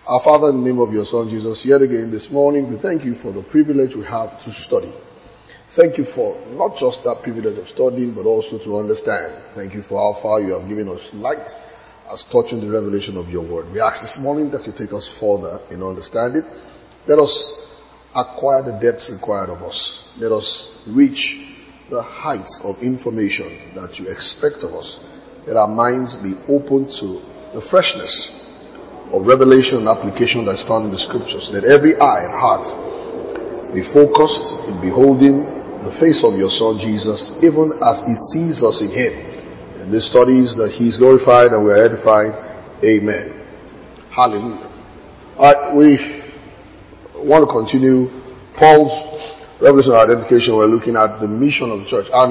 Our Father, in the name of your Son, Jesus, yet again this morning, we thank you for the privilege we have to study. Thank you for not just that privilege of studying, but also to understand. Thank you for how far you have given us light as touching the revelation of your word. We ask this morning that you take us further in understanding. Let us acquire the depths required of us. Let us reach the heights of information that you expect of us. Let our minds be open to the freshness of revelation and application that's found in the scriptures. Let every eye and heart be focused in beholding the face of your Son Jesus, even as it sees us in him. In these studies that he is glorified and we are edified. Amen. Hallelujah. Alright, we want to continue Paul's revelation of identification. We're looking at the mission of the church. And,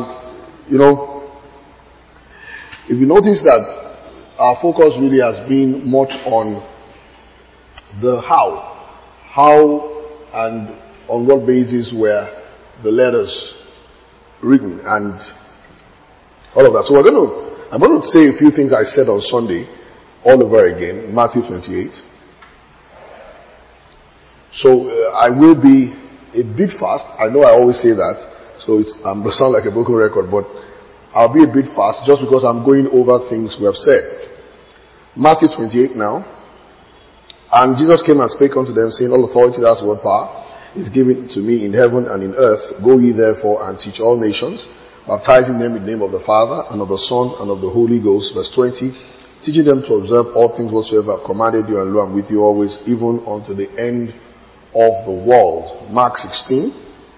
if you notice that our focus really has been much on the how and on what basis were the letters written and all of that. So I'm going to say a few things I said on Sunday all over again, Matthew 28. So I will be a bit fast. I know I always say that, so I'm going to sound like a broken record, but I'll be a bit fast just because I'm going over things we have said. Matthew 28 now. And Jesus came and spake unto them, saying, all authority, that's what power, is given to me in heaven and in earth. Go ye therefore and teach all nations, baptizing them in the name of the Father, and of the Son, and of the Holy Ghost. Verse 20, teaching them to observe all things whatsoever I've commanded you, and lo, I'm with you always, even unto the end of the world. Mark 16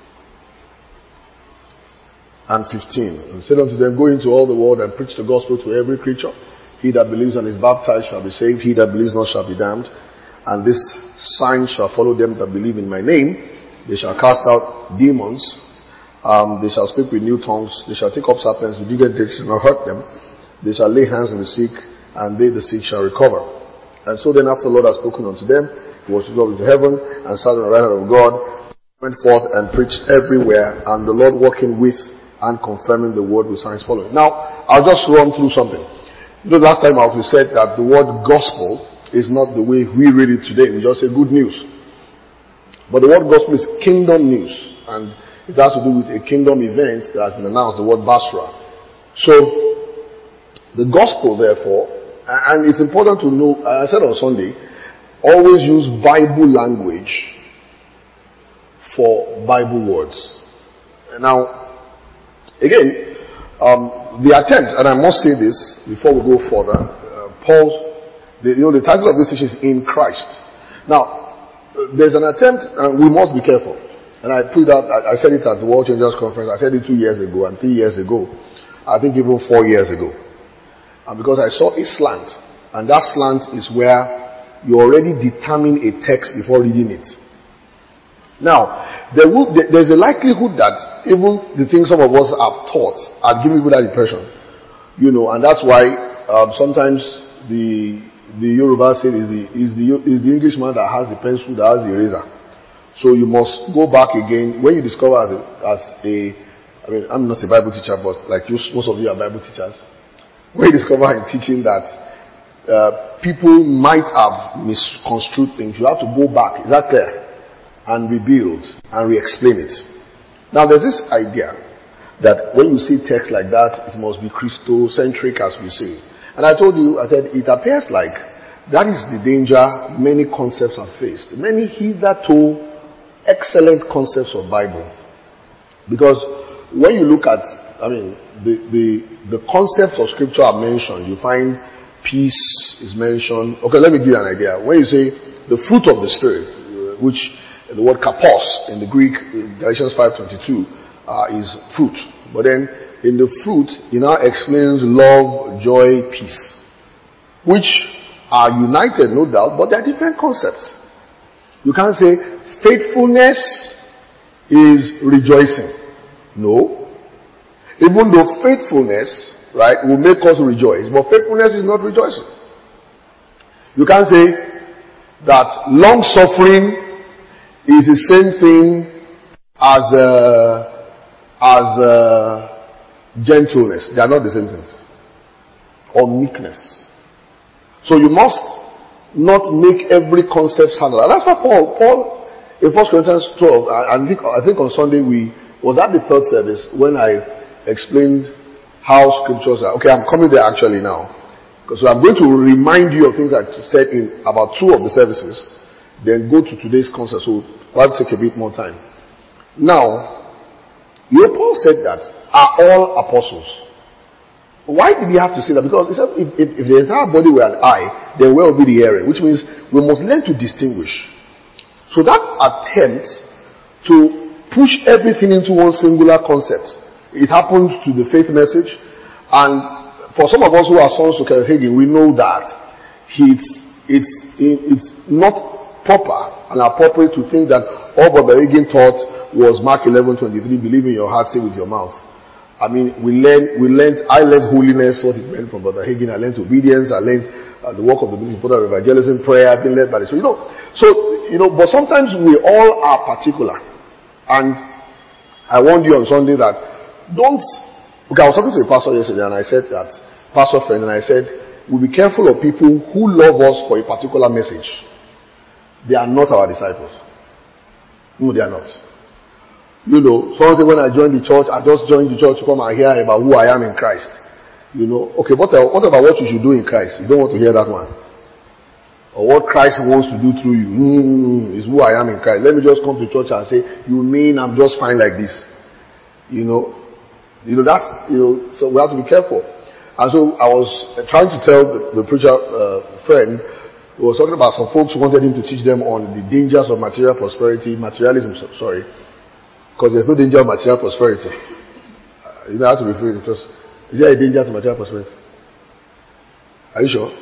and 15. And said unto them, go into all the world and preach the gospel to every creature. He that believes and is baptized shall be saved. He that believes not shall be damned. And this sign shall follow them that believe in my name. They shall cast out demons. They shall speak with new tongues. They shall take up serpents. If you get they shall not hurt them. They shall lay hands on the sick, and they the sick shall recover. And so then after the Lord had spoken unto them, he was up into heaven, and sat on the right hand of God, went forth and preached everywhere, and the Lord working with and confirming the word with signs following. Now, I'll just run through something. Last time out we said that the word gospel is not the way we read it today. We just say good news. But the word gospel is kingdom news. And it has to do with a kingdom event that has been announced, the word Basra. So, the gospel therefore, and it's important to know, I said on Sunday, always use Bible language for Bible words. Now, again, the attempt, and I must say this before we go further, the title of this teaching is In Christ. Now, there's an attempt, and we must be careful. And I put out, I said it at the World Changers Conference, I said it 2 years ago and 3 years ago, I think even 4 years ago. And because I saw a slant, and that slant is where you already determine a text before reading it. Now, there's a likelihood that even the things some of us have taught are giving people that impression. And that's why sometimes the Yoruba say is the Englishman that has the pencil that has the eraser. So you must go back again. When you discover I'm not a Bible teacher, but like most of you are Bible teachers. When you discover in teaching that people might have misconstrued things, you have to go back. Is that clear? And rebuild and re-explain it. Now there's this idea that when you see text like that, it must be Christocentric, as we say. And I told you, I said, it appears like that is the danger many concepts have faced. Many hitherto excellent concepts of Bible. Because when you look at, the concepts of scripture are mentioned. You find peace is mentioned. Okay, let me give you an idea. When you say the fruit of the Spirit, which the word kapos in the Greek, Galatians 5:22, is fruit. But then in the fruit, it now explains love, joy, peace, which are united, no doubt, but they are different concepts. You can't say faithfulness is rejoicing. No. Even though faithfulness, right, will make us rejoice, but faithfulness is not rejoicing. You can't say that long suffering is the same thing as gentleness. They are not the same things. Or meekness. So you must not make every concept standard. And that's why Paul in 1 Corinthians 12, I think on Sunday was at the third service when I explained how scriptures are. Okay, I'm coming there actually now. So I'm going to remind you of things I said in about 2 of the services, then go to today's concept. So I'll take a bit more time. Now, Paul said that, are all apostles? Why did he have to say that? Because he said if the entire body were an eye, then where would be the hearing? Which means we must learn to distinguish. So that attempt to push everything into one singular concept, it happened to the faith message. And for some of us who are sons to Kenneth Hagin, we know that it's not proper and appropriate to think that all Brother Hagin taught was Mark 11:23, believe in your heart, say with your mouth. I mean, I learned holiness, what it meant from Brother Hagin. I learned obedience. I learned the work of the Bishop of evangelism, prayer. I've been led by this. But sometimes we all are particular. And I warned you on Sunday that okay, I was talking to a pastor yesterday and I said that, pastor friend, and I said, we'll be careful of people who love us for a particular message. They are not our disciples. No, they are not. Someone said when I joined the church, I just joined the church to come and hear about who I am in Christ. Okay, what about what you should do in Christ? You don't want to hear that one. Or what Christ wants to do through you. Is who I am in Christ. Let me just come to church and say, you mean I'm just fine like this? So we have to be careful. And so I was trying to tell the preacher friend, who was talking about some folks who wanted him to teach them on the dangers of materialism, because there's no danger of material prosperity. You don't have to refer to it. Is there a danger to material prosperity? Are you sure?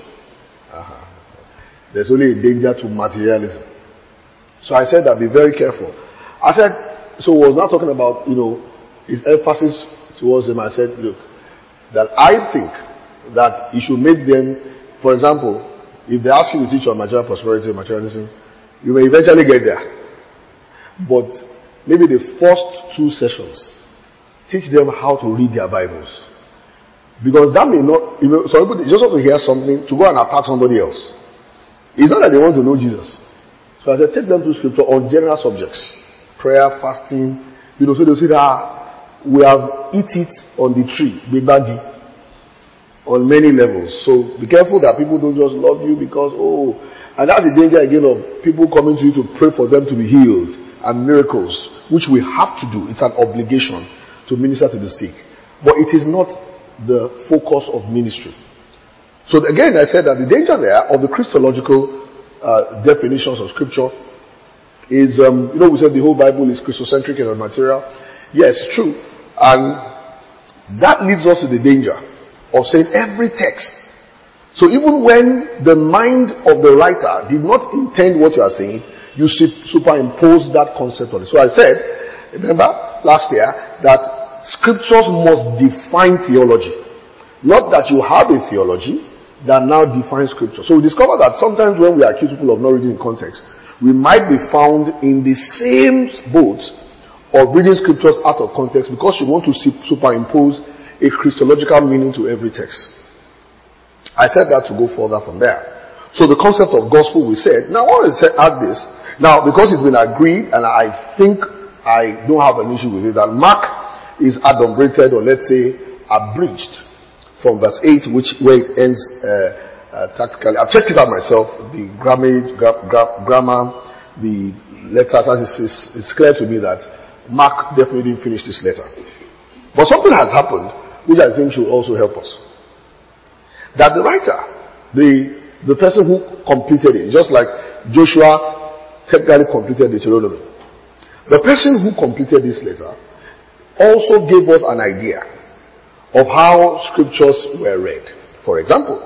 There's only a danger to materialism. So I said that be very careful. I said, so I was not talking about, his emphasis towards them. I said, look, that I think that you should make them, for example, if they ask you to teach on material prosperity and materialism, you may eventually get there. But maybe the first 2 sessions, teach them how to read their Bibles. Because that may not, some people just want to hear something to go and attack somebody else. It's not that they want to know Jesus. So I said, take them to scripture on general subjects. Prayer, fasting. So they'll say that we have eat it on the tree, baggy, on many levels. So be careful that people don't just love you because, and that's the danger again of people coming to you to pray for them to be healed and miracles, which we have to do. It's an obligation to minister to the sick. But it is not the focus of ministry. So again, I said that the danger there of the Christological definitions of scripture is, we said the whole Bible is Christocentric and material. Yes, true. And that leads us to the danger of saying every text. So even when the mind of the writer did not intend what you are saying, you superimpose that concept on it. So I said, remember last year, that scriptures must define theology. Not that you have a theology that now defines scripture. So we discover that sometimes when we accuse people of not reading in context, we might be found in the same boat of reading scriptures out of context because you want to superimpose a Christological meaning to every text. I said that to go further from there. So the concept of gospel we said. Now I want to add this. Now because it's been agreed and I think I don't have an issue with it, that Mark is adumbrated or let's say abridged from verse 8, where it ends tactically. I've checked it out myself. The grammar, the letters, as it's clear to me that Mark definitely didn't finish this letter. But something has happened, which I think should also help us. That the writer, the person who completed it, just like Joshua technically completed Deuteronomy, the person who completed this letter also gave us an idea of how scriptures were read. For example,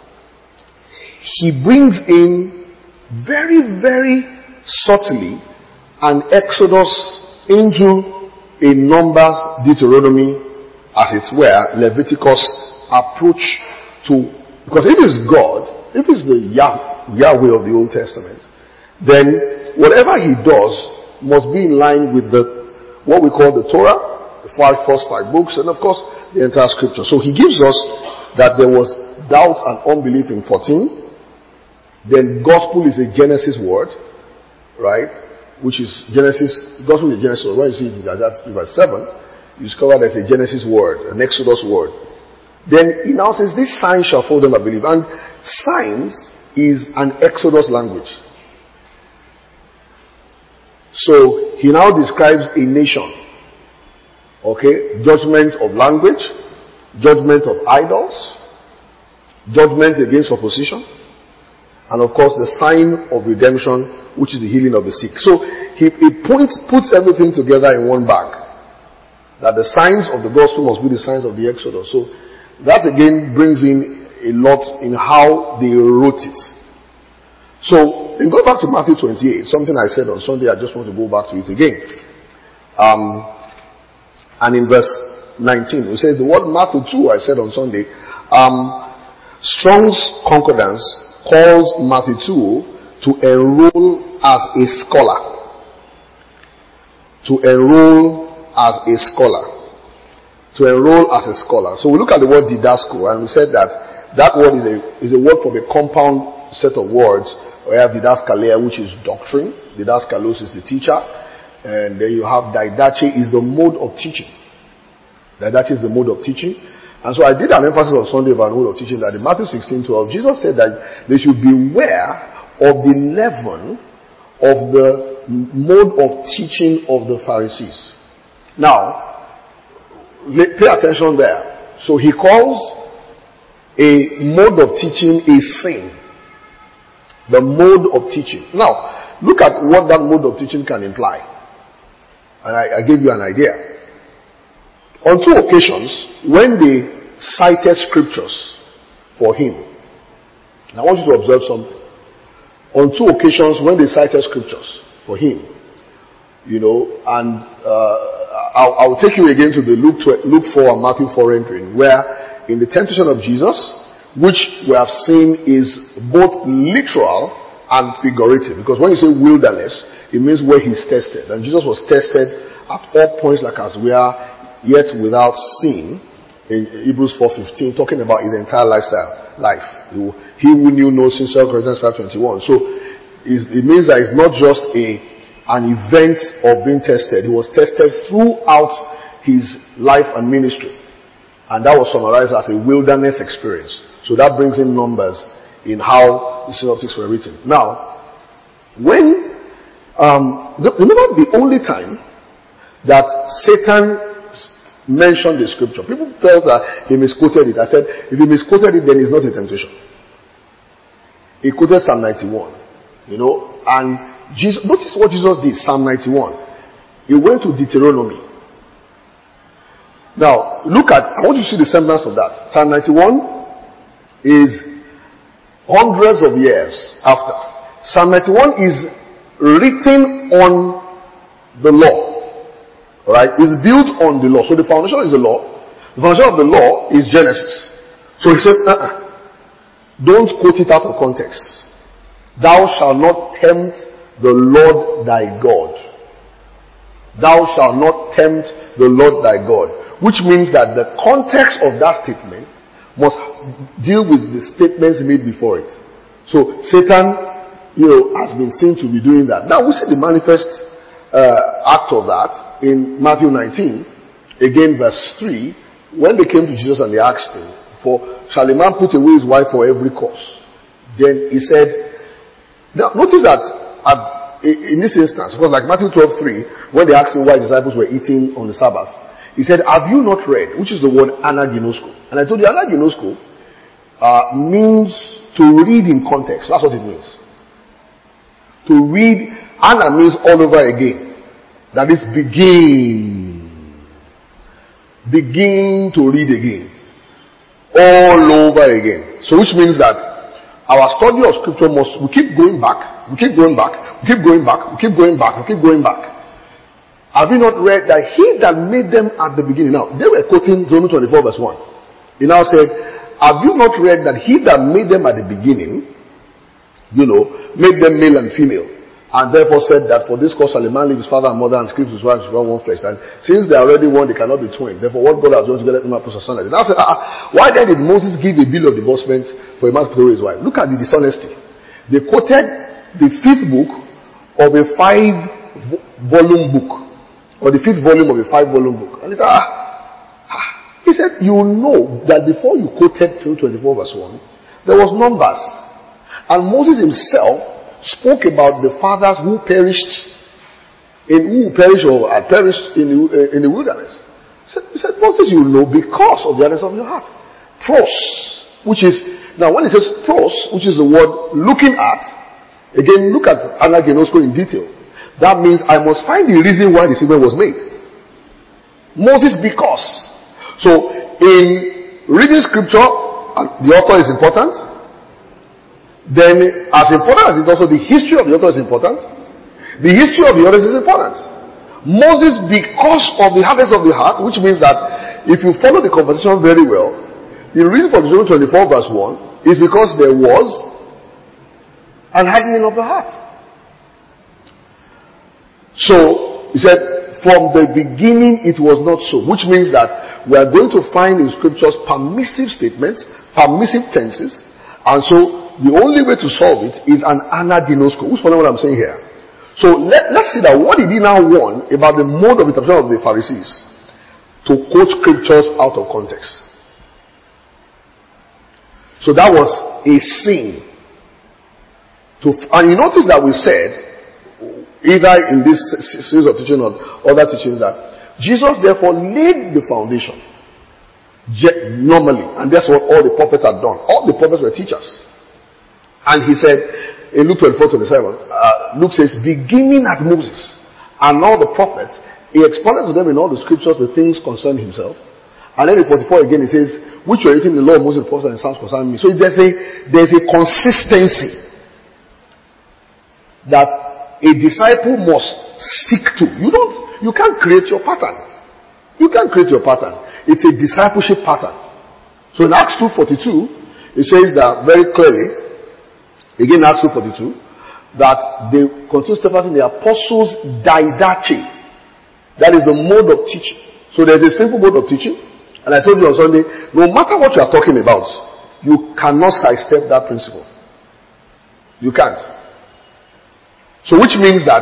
he brings in very, very subtly an Exodus into a Numbers, Deuteronomy, as it were, Leviticus approach to, because if it's God, if it's the Yahweh of the Old Testament, then whatever he does must be in line with what we call the Torah, the first 5 books, and of course the entire scripture. So he gives us that there was doubt and unbelief in 14. Then gospel is a Genesis word, right? Which is Genesis, gospel is a Genesis word. When you see it in Isaiah verse 7, you discover there's a Genesis word, an Exodus word. Then he now says, these signs shall follow them that believe. And signs is an Exodus language. So he now describes a nation. Okay? Judgment of language, judgment of idols, judgment against opposition, and of course the sign of redemption, which is the healing of the sick. So he puts everything together in one bag. That the signs of the gospel must be the signs of the Exodus. So that again brings in a lot in how they wrote it. So, in go back to Matthew 28, something I said on Sunday, I just want to go back to it again. And in verse 19, it says the word Matthew 2, I said on Sunday, Strong's Concordance calls Matthew 2 to enroll as a scholar. To enroll as a scholar. To enroll as a scholar. So we look at the word didasko, and we said that word is a word from a compound set of words. We have didaskalia, which is doctrine. Didaskalos is the teacher. And then you have didache is the mode of teaching. Didache is the mode of teaching. And so I did an emphasis on Sunday about the mode of teaching that in Matthew 16:12, Jesus said that they should beware of the leaven of the mode of teaching of the Pharisees. Now, pay attention there. So he calls a mode of teaching a sin. The mode of teaching. Now, look at what that mode of teaching can imply. And I gave you an idea. On 2 occasions, when they cited scriptures for him, and I want you to observe something. On 2 occasions, when they cited scriptures for him, and I'll take you again to the Luke 4 and Matthew 4 rendering, where in the temptation of Jesus, which we have seen is both literal and figurative. Because when you say wilderness, it means where he's tested. And Jesus was tested at all points like as we are, yet without sin. In Hebrews 4:15, talking about his entire life. He who knew no sin, 2 Corinthians 5:21. So it means that it's not just an event of being tested. He was tested throughout his life and ministry. And that was summarized as a wilderness experience. So that brings in numbers in how the synoptics were written. Now, when, remember the only time that Satan mentioned the scripture, people felt that he misquoted it. I said, if he misquoted it, then it's not a temptation. He quoted Psalm 91, and Jesus, notice what Jesus did, Psalm 91. He went to Deuteronomy. Now, I want you to see the semblance of that. Psalm 91 is hundreds of years after. Psalm 91 is written on the law. Alright? It's built on the law. So the foundation is the law. The foundation of the law is Genesis. So he said, don't quote it out of context. Thou shalt not tempt the Lord thy God. Thou shalt not tempt the Lord thy God. Which means that the context of that statement must deal with the statements made before it. So Satan, has been seen to be doing that. Now we see the manifest act of that in Matthew 19, again verse 3, when they came to Jesus and they asked him, shall a man put away his wife for every cause? Then he said, now notice that in this instance, because like Matthew 12:3, when they asked him why his disciples were eating on the Sabbath, he said, have you not read, which is the word anaginosko. And I told you anaginosko means to read in context. That's what it means. To read, ana means all over again. That is begin. Begin to read again. All over again. So which means that our study of scripture we keep going back, we keep going back, we keep going back, we keep going back, we keep going back. Have you not read that he that made them at the beginning? Now, they were quoting Deuteronomy 24 verse 1. He now said, have you not read that he that made them at the beginning, made them male and female, and therefore said that for this cause shall a man leave his father and mother and cleave to his wife to become one flesh. And since they are already one, they cannot be twain. Therefore, what God has done together, let him put asunder. Now said, why then did Moses give a bill of divorcement for a man to put away his wife? Look at the dishonesty. They quoted the 5th book of a 5-volume book, or the 5th volume of a 5-volume book. And he said, he said, you know that before you quoted 24 verse 1, there was numbers. And Moses himself spoke about the fathers who perished or had perished in the wilderness. He said, Moses, you know because of the hardness of your heart. Pros, which is, now when it says pros, which is the word looking at, again, look at Anaginosko in detail. That means I must find the reason why the statement was made. Moses, because. So, in reading scripture, the author is important. Then, as important as it also, the history of the author is important. The history of the author is important. Moses, because of the hardness of the heart, which means that if you follow the conversation very well, the reason for Deuteronomy 24 verse 1 is because there was an hardening of the heart. So, he said, from the beginning it was not so, which means that we are going to find in scriptures permissive statements, permissive tenses, and so the only way to solve it is an anaginosko. Who's following what I'm saying here? So let's see that what did he now warn about the mode of interpretation of the Pharisees to quote scriptures out of context. So that was a sin. And you notice that we said, either in this series of teaching or other teachings, that Jesus therefore laid the foundation normally, and that's what all the prophets had done. All the prophets were teachers. And he said in Luke 24:27, Luke says, beginning at Moses and all the prophets, he expounded to them in all the scriptures the things concerning himself. And then in 44 again he says, which were written in the law of Moses, the prophets, and the Psalms concerning me. So there's a consistency that a disciple must stick to. You can't create your pattern. You can't create your pattern. It's a discipleship pattern. So in Acts 2:42, it says that very clearly, again Acts 2:42, that they continue steadfast in the apostles' didache. That is the mode of teaching. So there's a simple mode of teaching. And I told you on Sunday, no matter what you are talking about, you cannot sidestep that principle. You can't. So which means that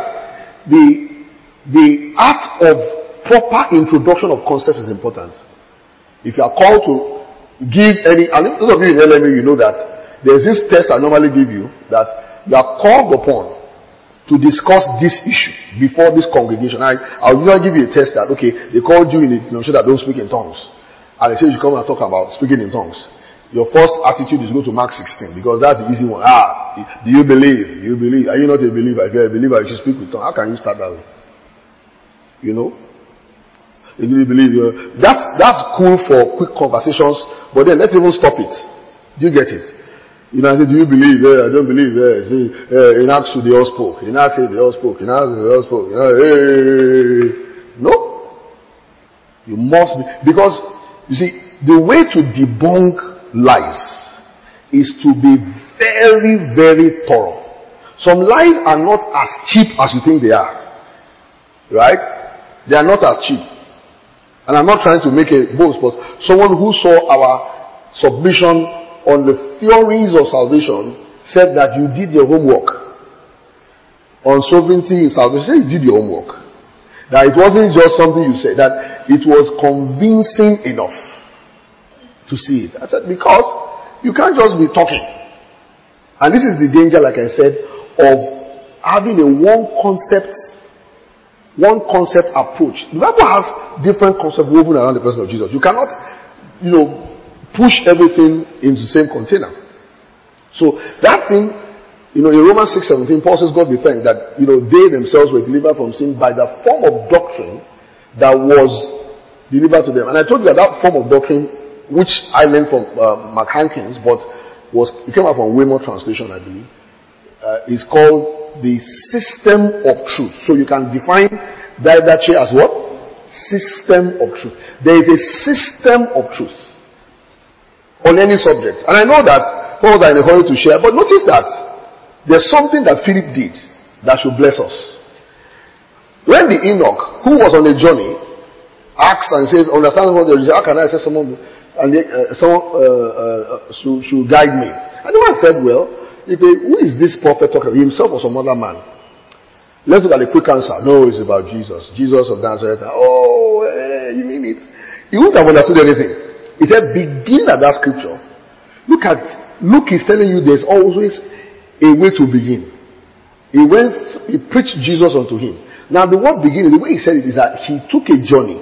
the art of proper introduction of concepts is important. If you are called to give any, and those of you in LMU, you know that there's this test I normally give you, that you are called upon to discuss this issue before this congregation. I'll usually give you a test that, okay, they called you in a denomination that don't speak in tongues. And they say you come and talk about speaking in tongues. Your first attitude is go to Mark 16, because that's the easy one. Do you believe? Do you believe? Are you not a believer? If you're a believer, you should speak with tongues. How can you start that way? You know? If you believe, that's cool for quick conversations, but then let's even stop it. Do you get it? You know, I say, do you believe? I don't believe. In Acts 2, they all spoke. In Acts 8, they all spoke. In Acts 2, they all spoke. No. You must be, because, you see, the way to debunk lies is to be very, very thorough. Some lies are not as cheap as you think they are. Right? They are not as cheap. And I'm not trying to make a boast, but someone who saw our submission on the theories of salvation said that you did your homework on sovereignty in salvation. You did your homework. That it wasn't just something you said, that it was convincing enough to see it. I said, because you can't just be talking. And this is the danger, like I said, of having a one concept approach. The Bible has different concepts woven around the person of Jesus. You cannot, push everything into the same container. So that thing, in Romans 6:17, Paul says, God be thanked that, they themselves were delivered from sin by the form of doctrine that was delivered to them. And I told you that form of doctrine, which I learned from Mark Hankins, but it came out from Weymouth translation, I believe, is called the system of truth. So you can define didache as what? System of truth. There is a system of truth on any subject. And I know that Paul is in a hurry to share, but notice that there's something that Philip did that should bless us. When the Enoch, who was on a journey, asks and says, understand what there is, how can I say someone should guide me? And the one said, well, Who is this prophet talking about? Himself or some other man? Let's look at the quick answer. No, it's about Jesus. Jesus of Nazareth. Oh, you mean it? He wouldn't have understood anything. He said, begin at that scripture. Luke is telling you there's always a way to begin. He preached Jesus unto him. Now the word begin, the way he said it is that he took a journey.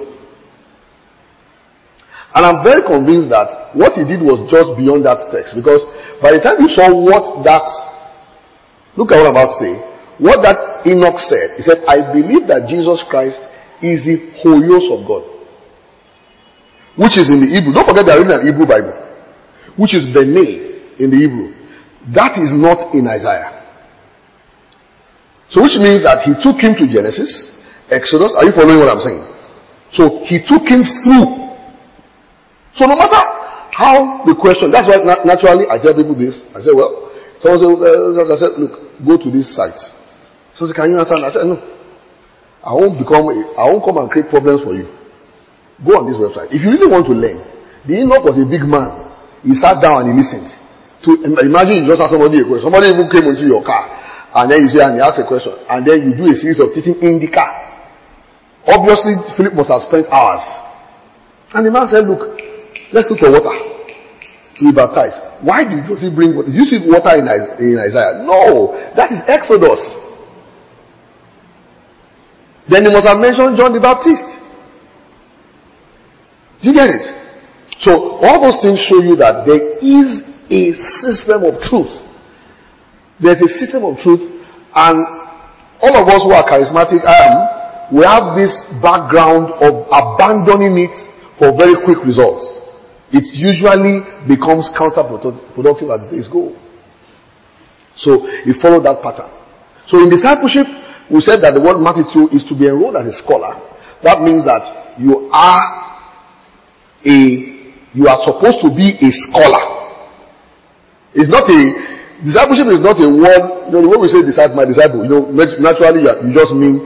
And I'm very convinced that what he did was just beyond that text. Because by the time you saw look at what I'm about to say, what that Enoch said, he said, I believe that Jesus Christ is the Hoyos of God. Which is in the Hebrew. Don't forget they're reading an Hebrew Bible. Which is Bene in the Hebrew. That is not in Isaiah. So which means that he took him to Genesis, Exodus. Are you following what I'm saying? So he took him through. So no matter how the question, that's why naturally I tell people this. I say, well, someone said, look, go to this site. So I said, can you understand? I said, no. I won't come and create problems for you. Go on this website. If you really want to learn, the Enoch was a big man. He sat down and he listened. Imagine you just ask somebody a question. Somebody even came into your car and then you say, and he asks a question. And then you do a series of teaching in the car. Obviously, Philip must have spent hours. And the man said, look, let's look for water to be baptized. Why did you bring water? Did you see water in Isaiah? No, that is Exodus. Then he must have mentioned John the Baptist. Do you get it? So all those things show you that there is a system of truth. There's a system of truth, and all of us who are charismatic, we have this background of abandoning it for very quick results. It usually becomes counterproductive as the days go. So you follow that pattern. So in discipleship, we said that the word Matthew is to be enrolled as a scholar. That means that you are supposed to be a scholar. It's not discipleship is not a word, when we say my disciple, naturally you just mean,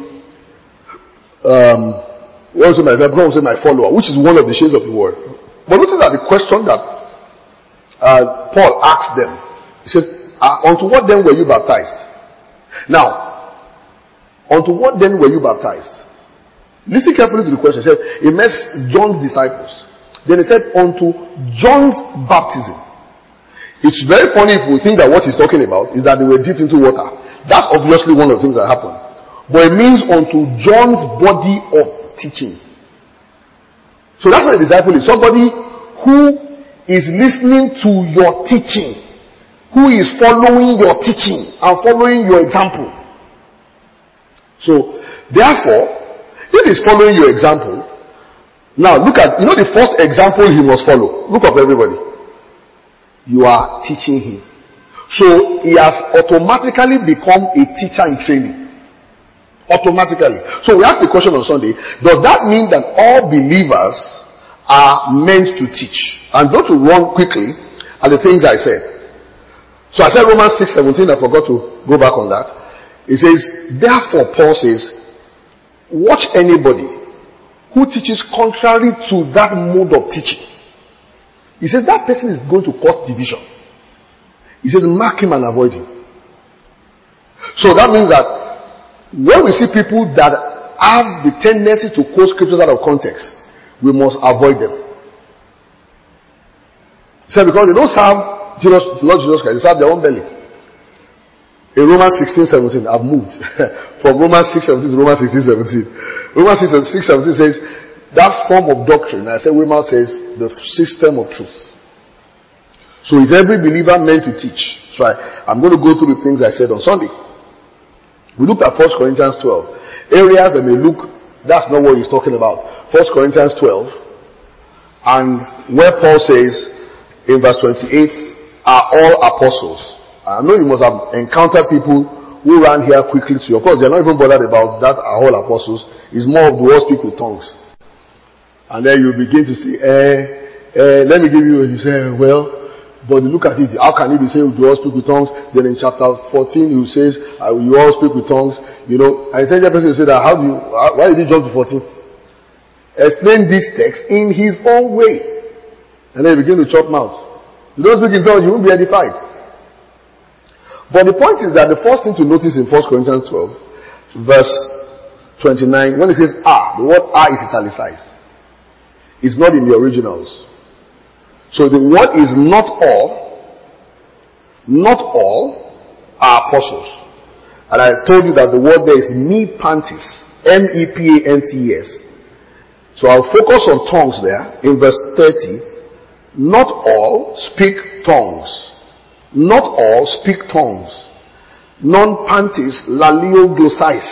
when we say my disciple, when we say my follower, which is one of the shades of the word. But notice that the question that Paul asked them, he said, unto what then were you baptized? Now, unto what then were you baptized? Listen carefully to the question. He said, it meant John's disciples. Then he said, unto John's baptism. It's very funny if we think that what he's talking about is that they were dipped into water. That's obviously one of the things that happened. But it means unto John's body of teaching. So that's what a disciple is. Somebody who is listening to your teaching. Who is following your teaching and following your example. So, therefore, if he's following your example, now look at, the first example he must follow. Look up everybody. You are teaching him. So, he has automatically become a teacher in training. Automatically. So, we asked the question on Sunday, does that mean that all believers are meant to teach? And go to run quickly at the things I said. So, I said Romans 6:17, I forgot to go back on that. It says, therefore, Paul says, watch anybody who teaches contrary to that mode of teaching. He says that person is going to cause division. He says, mark him and avoid him. So that means that when we see people that have the tendency to quote scriptures out of context, we must avoid them. So because they don't serve Lord Jesus Christ, they serve their own belly. In Romans 16:17, I've moved from Romans 6:17 to Romans 16:17. Romans 6:17 says, that form of doctrine, I said, Wilma says, the system of truth. So is every believer meant to teach? So I'm going to go through the things I said on Sunday. We looked at 1 Corinthians 12. Areas that may look, that's not what he's talking about. 1 Corinthians 12. And where Paul says, in verse 28, are all apostles. I know you must have encountered people who ran here quickly to you. Of course, they're not even bothered about that are all apostles. It's more of the world speak with tongues. And then you begin to say, let me give you, you say, well, but look at it. How can it be saying you all speak with tongues? Then in chapter 14, he says, you all speak with tongues. I think that person will say that, why did he jump to 14? Explain this text in his own way. And then begin to chop mouth. You don't speak in tongues, you won't be edified. But the point is that the first thing to notice in 1 Corinthians 12, verse 29, when it says the word is italicized. It's not in the originals. So the word is not all are apostles. And I told you that the word there is mepantes, mepantes. So I'll focus on tongues there in verse 30. Not all speak tongues. Not all speak tongues. Non pantes laleo glossais.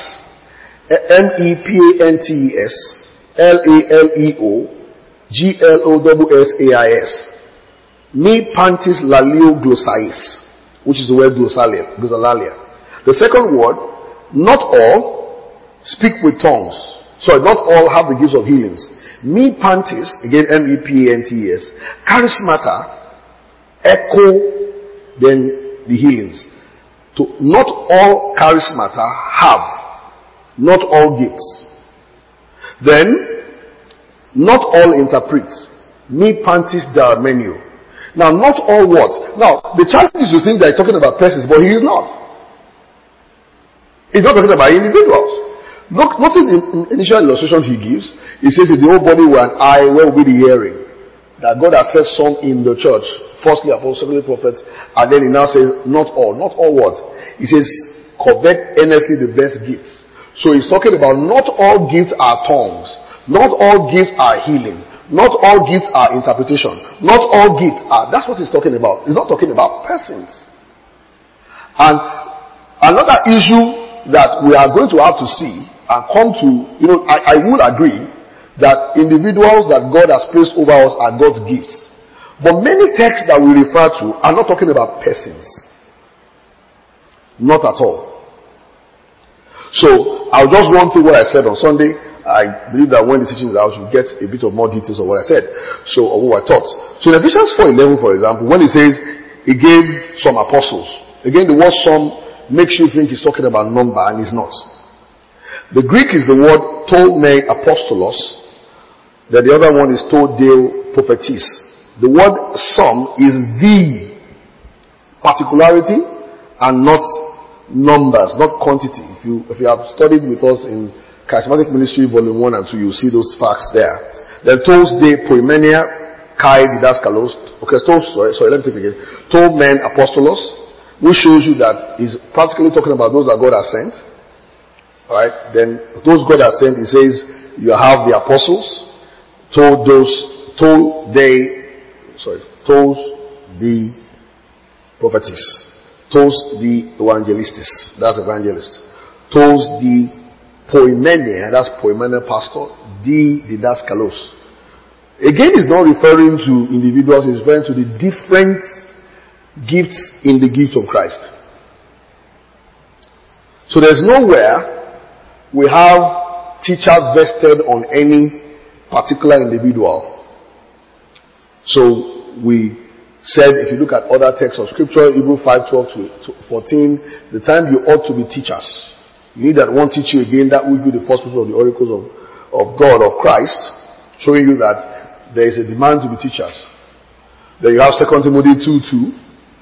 mepantes laleo glossais. Me pantes laleo glossais, which is the word glossolalia. The second word, not all speak with tongues. Sorry, not all have the gifts of healings. Me pantes, again mepantes, charismata, echo, then the healings. Not all charismata have, not all gifts. Then, not all interpret. Me pantes darmenio. Now, not all what? Now, the challenge is to think that he's talking about persons, but he is not. He's not talking about individuals. Look, notice the initial illustration he gives. He says, if the whole body were an eye, where would be the hearing? That God has set some in the church. Firstly, apostles, secondly, prophets. And then he now says, not all. Not all what? He says, covet earnestly the best gifts. So he's talking about not all gifts are tongues. Not all gifts are healing. Not all gifts are interpretation. Not all gifts are. That's what he's talking about. He's not talking about persons. And another issue that we are going to have to see and come to, I would agree that individuals that God has placed over us are God's gifts. But many texts that we refer to are not talking about persons. Not at all. So, I'll just run through what I said on Sunday. I believe that when the teaching is out, you'll get a bit of more details of what I said. So, or what I taught. So, in Ephesians 4:11, for example, when it says, he gave some apostles. Again, the word some makes you think he's talking about number, and he's not. The Greek is the word tome apostolos. Then the other one is to deo prophetis. The word some is the particularity and not numbers, not quantity. If you have studied with us in Charismatic Ministry Volume 1 and 2, you'll see those facts there. Then tos de poimenia kai didaskalos. Okay, let me take it again. To men apostolos, which shows you that he's practically talking about those that God has sent. Alright, then those God has sent, he says, you have the apostles, tos the prophetis, tos the evangelistis, that's evangelist, tos the poimenia, that's poimenia pastor, the didaskalos. Again, he's not referring to individuals, he's referring to the different gifts in the gift of Christ. So there's nowhere we have teachers vested on any particular individual. So we said, if you look at other texts of scripture, Hebrews 5:12 to 14, the time you ought to be teachers. You need that one teach you again, that will be the first fruit of the oracles of God, of Christ, showing you that there is a demand to be teachers. Then you have 2 Timothy 2:2,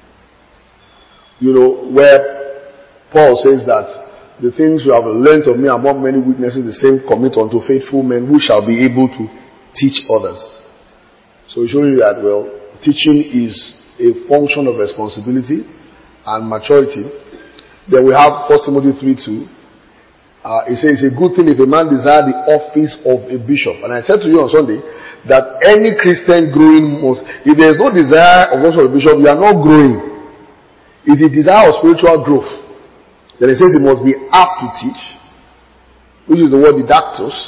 where Paul says that the things you have learned of me among many witnesses, the same commit unto faithful men who shall be able to teach others. So we show you that, teaching is a function of responsibility and maturity. Then we have 1 Timothy 3:2. It says, it's a good thing if a man desire the office of a bishop. And I said to you on Sunday that any Christian growing if there is no desire of office of a bishop, you are not growing. It's a desire of spiritual growth. Then it says he must be apt to teach, which is the word didaktos,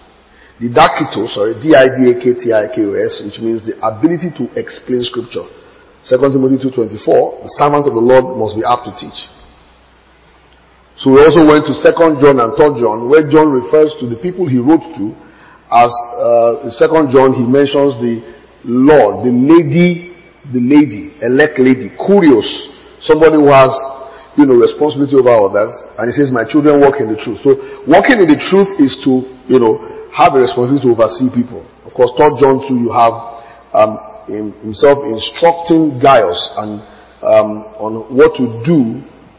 didaktos, which means the ability to explain scripture. 2 Timothy 2:24, the servant of the Lord must be apt to teach. So we also went to 2 John and 3 John, where John refers to the people he wrote to as, in 2 John he mentions the Lord, the lady, elect lady, kurios, somebody who has responsibility over others, and he says, my children walk in the truth. So walking in the truth is to, have a responsibility to oversee people. Of course, 3 John 2, you have himself instructing Gaius and on what to do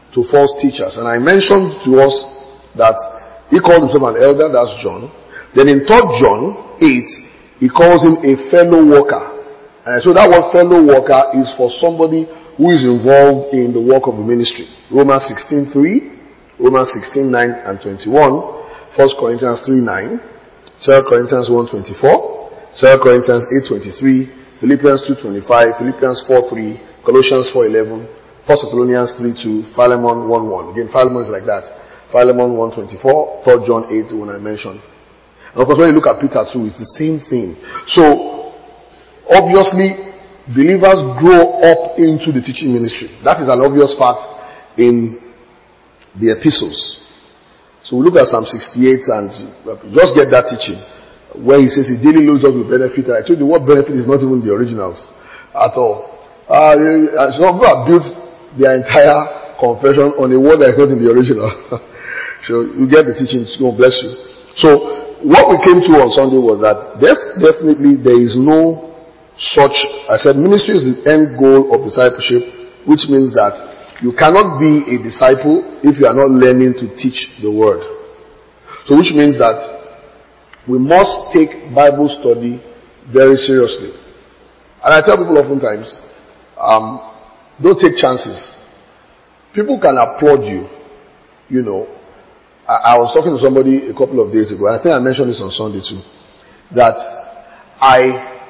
to false teachers. And I mentioned to us that he called himself an elder, that's John. Then in 3 John 8, he calls him a fellow worker. And so that word fellow worker is for somebody who is involved in the work of the ministry. Romans 16:3, Romans 16:9 and 21, 1 Corinthians 3:9, 2 Corinthians 1:24, 2 Corinthians 8:23, Philippians 2:25, Philippians 4:3, Colossians 4:11, 1 Thessalonians 3:2, Philemon 1:1. Again, Philemon is like that. Philemon 1:24, 3 John 8 when I mentioned. And of course, when you look at Peter too, it's the same thing. So, obviously, believers grow up into the teaching ministry. That is an obvious fact in the epistles. So we look at Psalm 68 and just get that teaching where he says he daily loads us with benefit. I told you what benefit is not even the originals at all. Some people have built their entire confession on a word that is not in the original. So you get the teaching. God bless you. So what we came to on Sunday was that definitely there is no such, I said ministry is the end goal of discipleship, which means that you cannot be a disciple if you are not learning to teach the word. So which means that we must take Bible study very seriously. And I tell people oftentimes, don't take chances. People can applaud you. You know, I was talking to somebody a couple of days ago, and I think I mentioned this on Sunday too, that I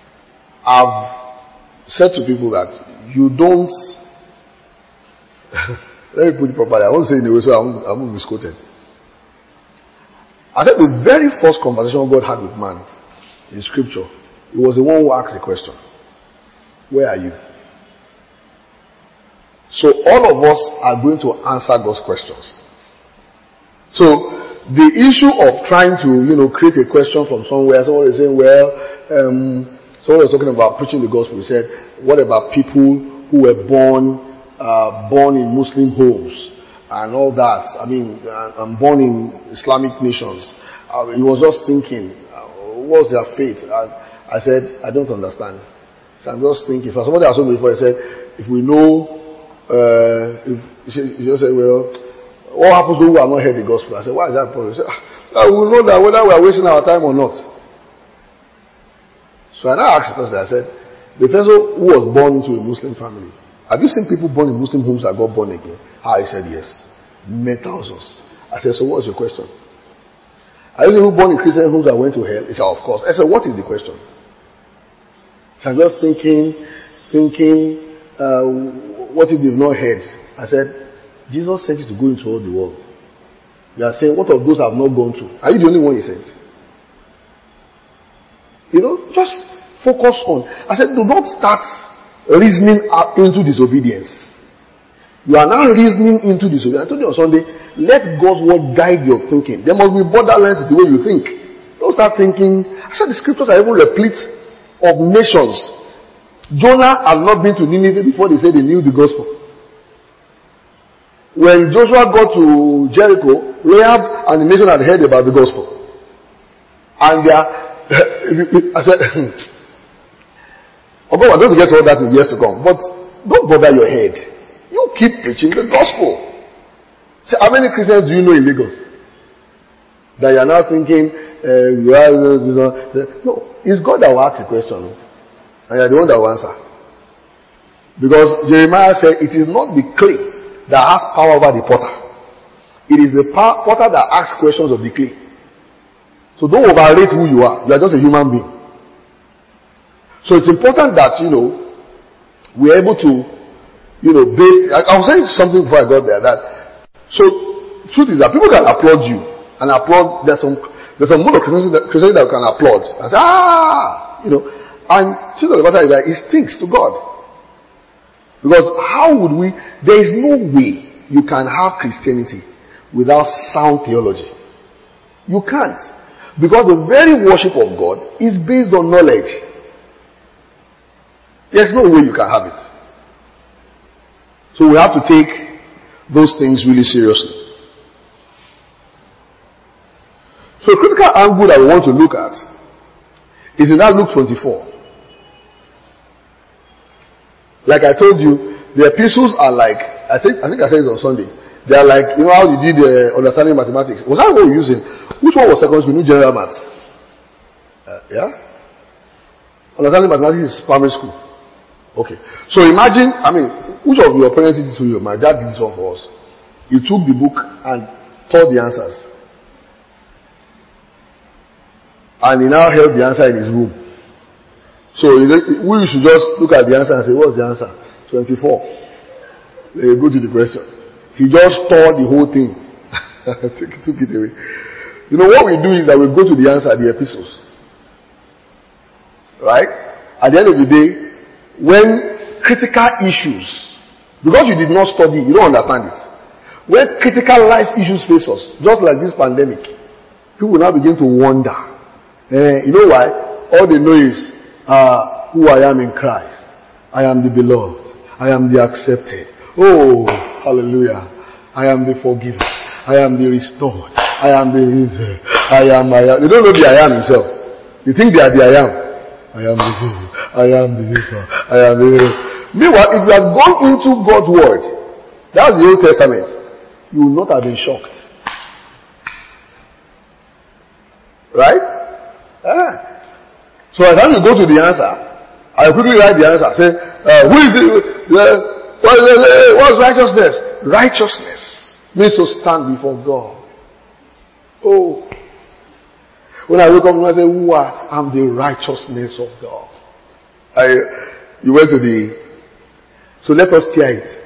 have said to people that you don't, let me put it properly, I won't say it in a way so I won't be misquoted. I said the very first conversation God had with man in scripture, it was the one who asked the question, where are you? So all of us are going to answer God's questions. So the issue of trying to, create a question from somewhere, someone is saying, someone was talking about preaching the gospel. He said, what about people who were born in Muslim homes and all that? I mean, and born in Islamic nations. He was just thinking, what's their faith? I said, I don't understand. So I'm just thinking. For somebody I saw before, he said, if we know, he just said, well, what happens to who have not heard the gospel? I said, why is that problem? He said, we will know that whether we are wasting our time or not. So I now asked the person, I said, the person who was born into a Muslim family, have you seen people born in Muslim homes that got born again? He said, yes. Many thousands. I said, so what's your question? Have you seen people born in Christian homes that went to hell? He said, of course. I said, what is the question? So I'm just thinking, what if they've not heard? I said, Jesus sent you to go into all the world. You are saying, what of those have not gone to? Are you the only one he sent? Just focus on. I said, do not start reasoning into disobedience. You are now reasoning into disobedience. I told you on Sunday, let God's word guide your thinking. There must be borderlines to the way you think. Don't start thinking. I said the scriptures are even replete of nations. Jonah had not been to Nineveh before they said they knew the gospel. When Joshua got to Jericho, Rahab and the nation had heard about the gospel. And I said, oh God, I don't forget all that in years to come. But don't bother your head. You keep preaching the gospel. So how many Christians do you know in Lagos? That you are now thinking, no, it's God that will ask the question. And you are the one that will answer. Because Jeremiah said, it is not the clay that has power over the potter. It is the potter that asks questions of the clay. So don't overrate who you are. You are just a human being. So it's important that, we are able to, I was saying something before I got there that, so, truth is that people can applaud you and applaud, there's some mode of Christianity that can applaud and say, and truth of the matter is that it stinks to God. Because how would there is no way you can have Christianity without sound theology. You can't. Because the very worship of God is based on knowledge. There's no way you can have it. So we have to take those things really seriously. So a critical angle that we want to look at is in that Luke 24. Like I told you, the epistles are like I think I said it on Sunday. They are like, you know how you did understanding mathematics. Was that what we were using? Which one was secondary school? New general maths. Yeah? Understanding mathematics is primary school. Okay. So imagine, which of your parents did it to you? My dad did this one for us. He took the book and taught the answers. And he now held the answer in his room. So we should just look at the answer and say, what's the answer? 24. They go to the question. He just tore the whole thing. Took it away. You know what we do is that we go to the answer, the epistles. Right? At the end of the day, when critical issues, because you did not study, you don't understand it. When critical life issues face us, just like this pandemic, people now begin to wonder. You know why? All they know is who I am in Christ. I am the beloved. I am the accepted. Oh, hallelujah. I am the forgiven. I am the restored. I am the... They don't know the I am himself. They think they are the I am. I am the good. I am the this one. I am the... Meanwhile, if you had gone into God's word, that's the Old Testament, you would not have been shocked. Right? So by the time you go to the answer, I quickly write the answer. Say, who is it? What's righteousness? Righteousness means to stand before God. Oh. When I wake up and I say, I'm the righteousness of God. You went to so let us tear it.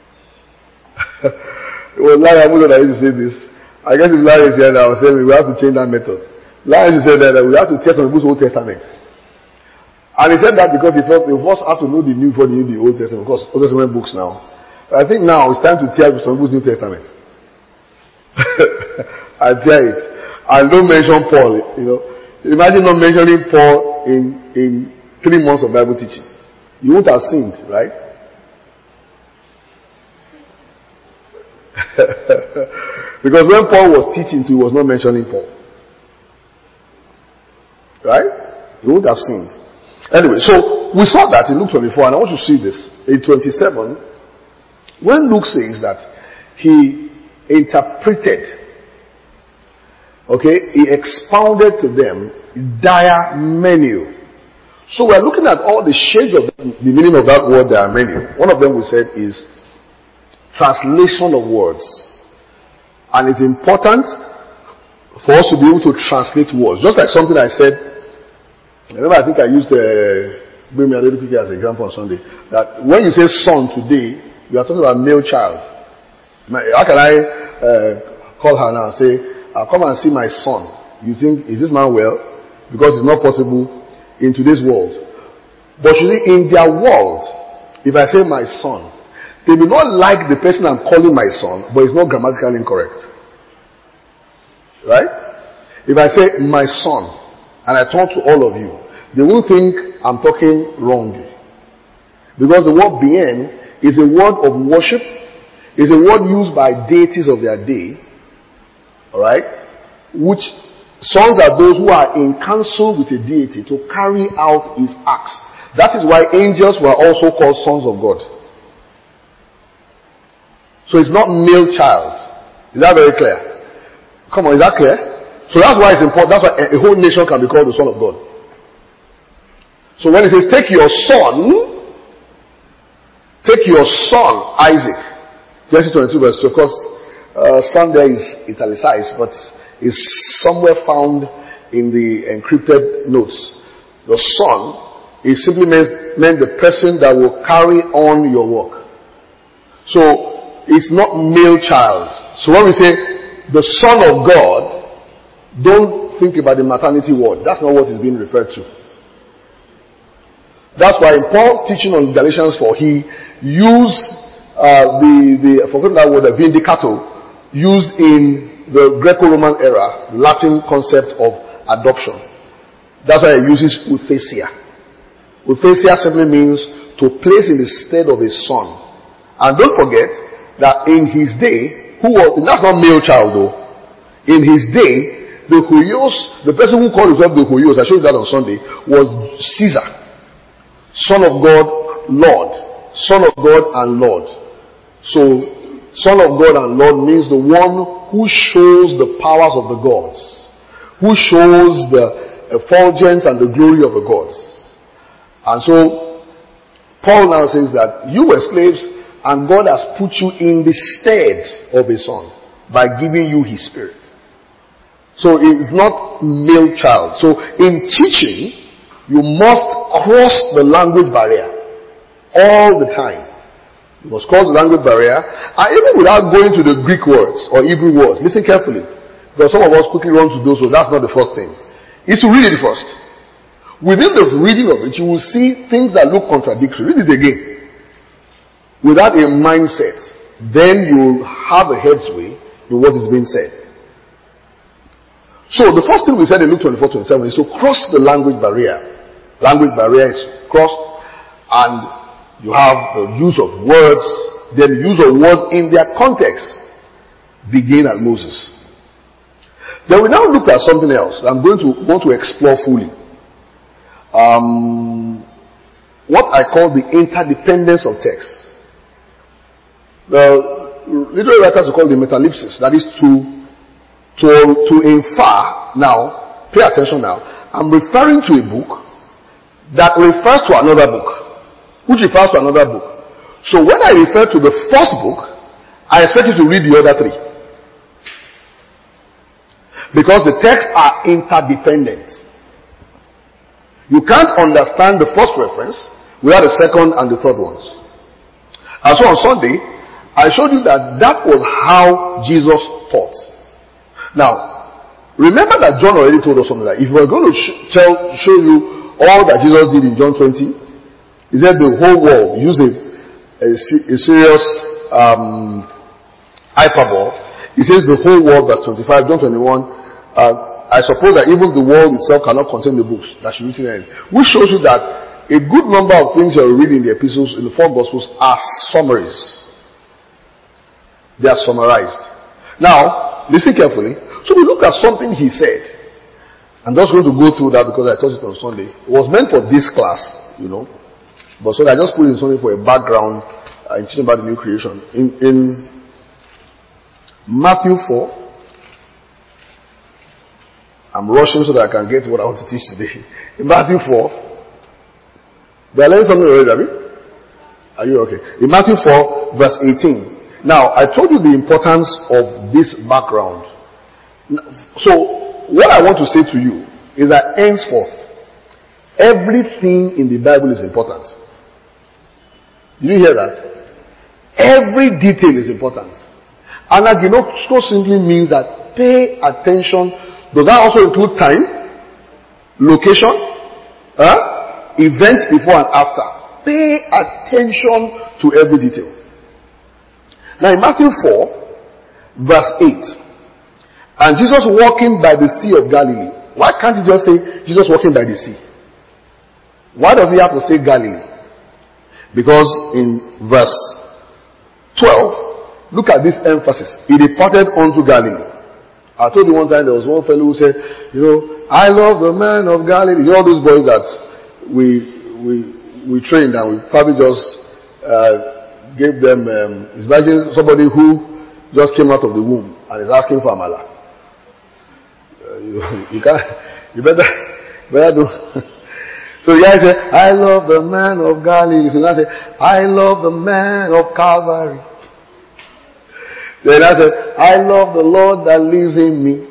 It was Larry Amulo that used to say this. I guess if Larry is here now, I will say we have to change that method. Larry used to say that we have to tear some people's Old Testament. And he said that because he felt they first have to know the New before they knew the Old Testament. Because Old Testament books now. But I think now it's time to tear some people's New Testament. I tear it. And don't mention Paul. Imagine not mentioning Paul in 3 months of Bible teaching. You won't have sinned, right? Because when Paul was teaching, he was not mentioning Paul. Right? You won't have sinned. Anyway, so we saw that in Luke 24, and I want you to see this. In 27, when Luke says that he interpreted, he expounded to them diamenio. So we're looking at all the shades of the meaning of that word diamenio. One of them we said is translation of words. And it's important for us to be able to translate words. Just like something I said, I think I used bring me a little picture as an example on Sunday, that when you say son today, you are talking about male child. How can I call her now and say, come and see my son? You think, is this man well? Because it's not possible in today's world. But you see, in their world, if I say my son, they may not like the person I'm calling my son, but it's not grammatically incorrect. Right? If I say my son, and I talk to all of you, they won't think I'm talking wrongly. Because the word bien is a word of worship, is a word used by deities of their day, alright, which sons are those who are in council with a deity to carry out his acts. That is why angels were also called sons of God. So it's not male child. Is that very clear? Come on, is that clear? So that's why it's important. That's why a whole nation can be called the son of God. So when it says, take your son Isaac. Genesis 22 verse 2. Of course, son there is italicized, but is somewhere found in the encrypted notes. The son, it simply meant the person that will carry on your work. So it's not male child. So when we say the son of God, don't think about the maternity word. That's not what is being referred to. That's why in Paul's teaching on Galatians 4, he used forgotten that word, vindicato, used in the Greco-Roman era, Latin concept of adoption. That's why he uses outhesia. Outhesia simply means to place in the stead of a son. And don't forget that in his day, that's not male child though. In his day, the Huios, the person who called himself the Huios, I showed you that on Sunday, was Caesar. Son of God, Lord. Son of God and Lord. So, Son of God and Lord means the one who shows the powers of the gods, who shows the effulgence and the glory of the gods. And so, Paul now says that you were slaves and God has put you in the stead of a son by giving you his spirit. So it's not male child. So in teaching, you must cross the language barrier all the time. You must cross the language barrier, and even without going to the Greek words or Hebrew words. Listen carefully, because some of us quickly run to those words. That's not the first thing. It's to read it first. Within the reading of it, you will see things that look contradictory. Read it again. Without a mindset, then you will have a headway in what is being said. So the first thing we said in Luke 24:27 is to cross the language barrier. Language barrier is crossed, and you have the use of words. Then the use of words in their context begin at Moses. Then we now looked at something else I'm going to want to explore fully. What I call the interdependence of text. The literary writers will call it the metalepsis. That is to infer. Now, pay attention now. I'm referring to a book that refers to another book, which refers to another book. So when I refer to the first book, I expect you to read the other three. Because the texts are interdependent. You can't understand the first reference without the second and the third ones. And so on Sunday, I showed you that was how Jesus taught. Now, remember that John already told us something like, if we're going to show you all that Jesus did in John 20, he said the whole world, use a serious hyperbole. He says the whole world, verse 25, John 21, I suppose that even the world itself cannot contain the books that should be written in it. Which shows you that a good number of things you're reading in the epistles, in the four gospels, are summaries. They are summarized. Now, listen carefully. So we looked at something he said. I'm just going to go through that because I taught it on Sunday. It was meant for this class, but so I just put it in something for a background in teaching about the new creation. In Matthew 4, I'm rushing so that I can get what I want to teach today. In Matthew 4, did I learn something already, Abby? Are you okay? In Matthew 4, verse 18. Now, I told you the importance of this background. So, what I want to say to you is that henceforth, everything in the Bible is important. Did you hear that? Every detail is important. Anaginosko simply means that pay attention. Does that also include time, location, events before and after? Pay attention to every detail. Now in Matthew 4, verse 8, and Jesus walking by the Sea of Galilee. Why can't he just say Jesus walking by the sea? Why does he have to say Galilee? Because in verse 12, look at this emphasis. He departed unto Galilee. I told you one time there was one fellow who said, I love the man of Galilee. All those boys that we trained and we probably just gave them, imagine somebody who just came out of the womb and is asking for amala. You better do. So the guy said, I love the man of Galilee. So I said, I love the man of Calvary. Then I said, I love the Lord that lives in me.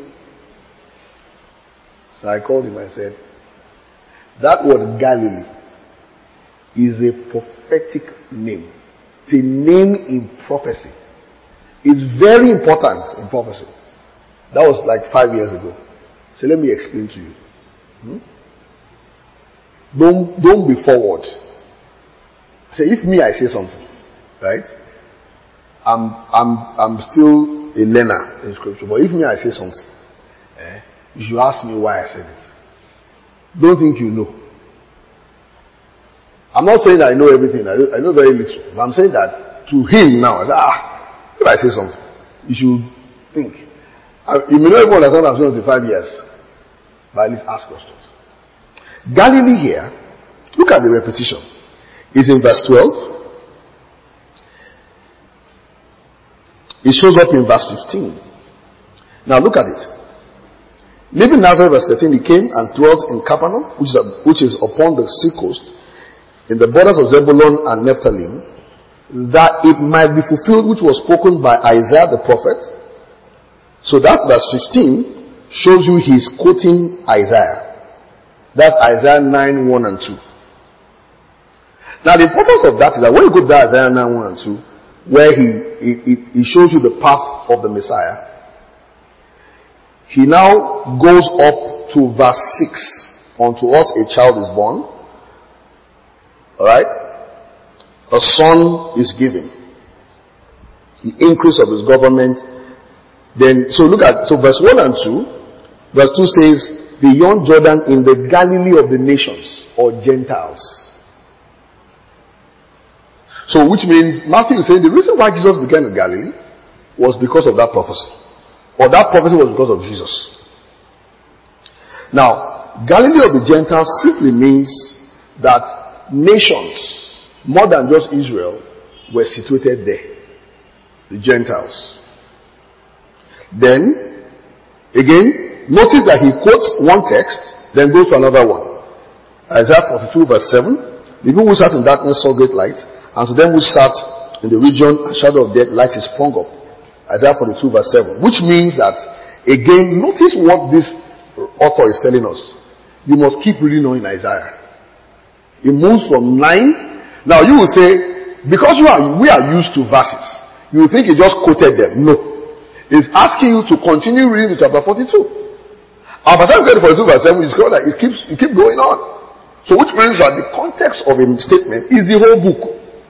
So I called him and said, that word Galilee is a prophetic name. It's a name in prophecy. It's very important in prophecy. That was like 5 years ago. So let me explain to you. Don't be forward. Say, if me I say something, right? I'm still a learner in scripture, but if me I say something, you should ask me why I said it. Don't think you know. I'm not saying that I know everything. I know very little. But I'm saying that to him now, I say, if I say something, you should think. You may not even understand what I'm saying until 5 years, but at least ask questions. Galilee here, look at the repetition. It's in verse 12. it shows up in verse 15. Now look at it. Leaving Nazareth, verse 13, he came and dwelt in Capernaum, which is upon the sea coast, in the borders of Zebulun and Naphtali, that it might be fulfilled which was spoken by Isaiah the prophet. So that verse 15 shows you he's quoting Isaiah. That's Isaiah 9, 1 and 2. Now the importance of that is that when you go to Isaiah 9, 1 and 2, where he shows you the path of the Messiah, he now goes up to verse 6. Unto us a child is born. Alright? A son is given. The increase of his government. Then, so verse 1 and 2. Verse 2 says, beyond Jordan in the Galilee of the nations, or Gentiles. So, which means, Matthew is saying the reason why Jesus began in Galilee was because of that prophecy. Or that prophecy was because of Jesus. Now, Galilee of the Gentiles simply means that nations, more than just Israel, were situated there. The Gentiles. Then, again, notice that he quotes one text, then goes to another one. Isaiah 42 verse 7. The people who sat in darkness saw great light, and to them who sat in the region and shadow of death, light is sprung up. Isaiah 42 verse 7. Which means that, again, notice what this author is telling us. You must keep reading on in Isaiah. It moves from 9. Now you will say, because we are used to verses, you will think he just quoted them. No. It's asking you to continue reading to chapter 42. And by the time you get to 42 verse 7, you discover that you keep going on. So which means that the context of a statement is the whole book.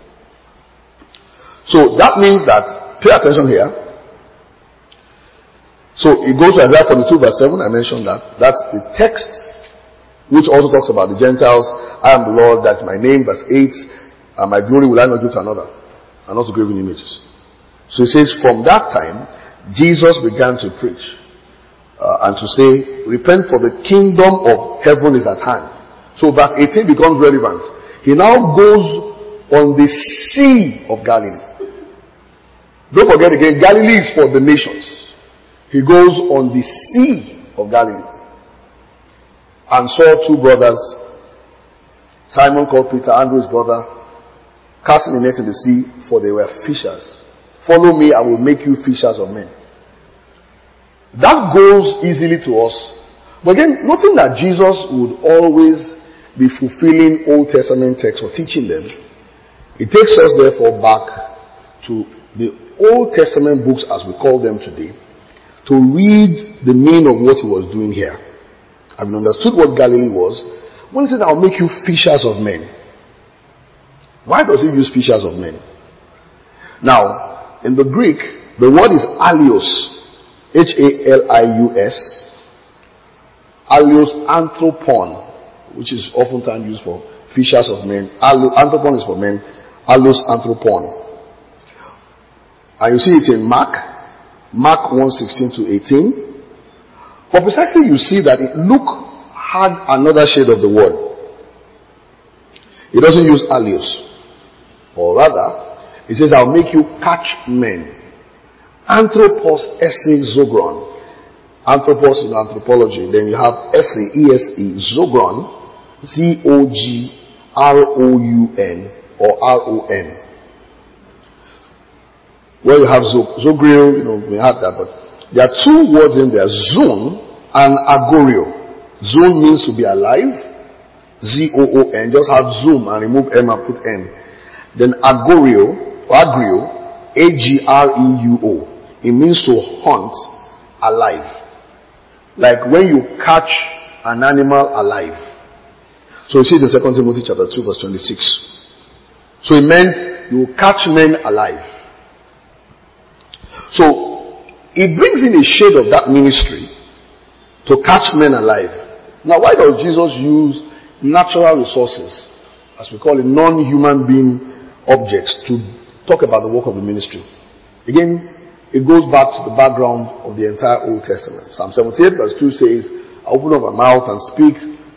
So that means that, pay attention here. So it goes to Isaiah 42 verse 7, I mentioned that. That's the text which also talks about the Gentiles. I am the Lord, that's my name. Verse 8, and my glory will I not give to another, and not to graven images. So it says, from that time, Jesus began to preach and to say, repent, for the kingdom of heaven is at hand. So verse 18 becomes relevant. He now goes on the sea of Galilee. Don't forget again, Galilee is for the nations. He goes on the sea of Galilee and saw two brothers, Simon called Peter, Andrew his brother, casting a net in the sea, for they were fishers. Follow me, I will make you fishers of men. That goes easily to us. But again, noting that Jesus would always be fulfilling Old Testament texts or teaching them, it takes us therefore back to the Old Testament books as we call them today, to read the meaning of what he was doing here. Having understood what Galilee was, when he said, I'll make you fishers of men. Why does he use fishers of men? Now, in the Greek, the word is alios. H-A-L-I-U-S. Alios anthropon, which is oftentimes used for fishers of men. Anthropon is for men. Alios anthropon. And you see it in Mark 1:16 to 18. But precisely you see that Luke had another shade of the word. It doesn't use alios. Or rather, it says, I'll make you catch men. Anthropos esse zogron. Anthropos in anthropology. Then you have esse, E-S-E, zogron, Z-O-G-R-O-U-N or R-O-N. Where you have zogrio, we have that, but there are two words in there, zoon and agorio. Zoon means to be alive, Z-O-O-N, just have zoom and remove M and put N. Then agrio, A-G-R-E-U-O, it means to hunt alive. Like when you catch an animal alive. So you see in 2 Timothy chapter 2 verse 26. So it meant you catch men alive. So, it brings in a shade of that ministry to catch men alive. Now, why does Jesus use natural resources, as we call it, non-human being objects, to talk about the work of the ministry? Again, it goes back to the background of the entire Old Testament. Psalm 78 verse 2 says, I open up my mouth and speak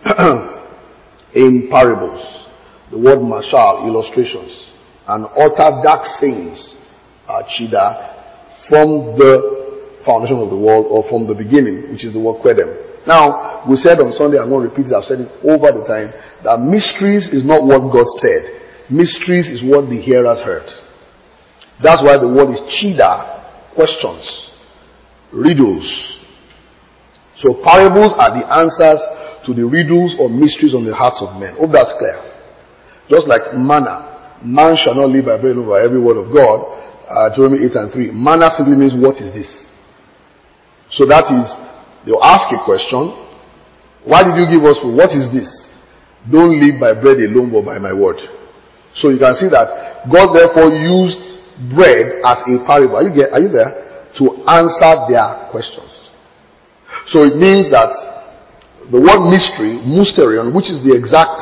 in parables. The word mashal, illustrations, and utter dark sayings, chida, from the foundation of the world, or from the beginning, which is the word quedem. Now, we said on Sunday, I'm going to repeat it, I've said it over the time, that mysteries is not what God said. Mysteries is what the hearers heard. That's why the word is chida, questions, riddles. So parables are the answers to the riddles or mysteries on the hearts of men. Hope that's clear. Just like manna. Man shall not live by bread alone, by every word of God. Deuteronomy 8 and 3. Manna simply means, what is this? So that is, they'll ask a question. Why did you give us food? What is this? Don't live by bread alone, but by my word. So you can see that God therefore used bread as a parable. Are you there? To answer their questions. So it means that the word mystery, mysterion, which is the exact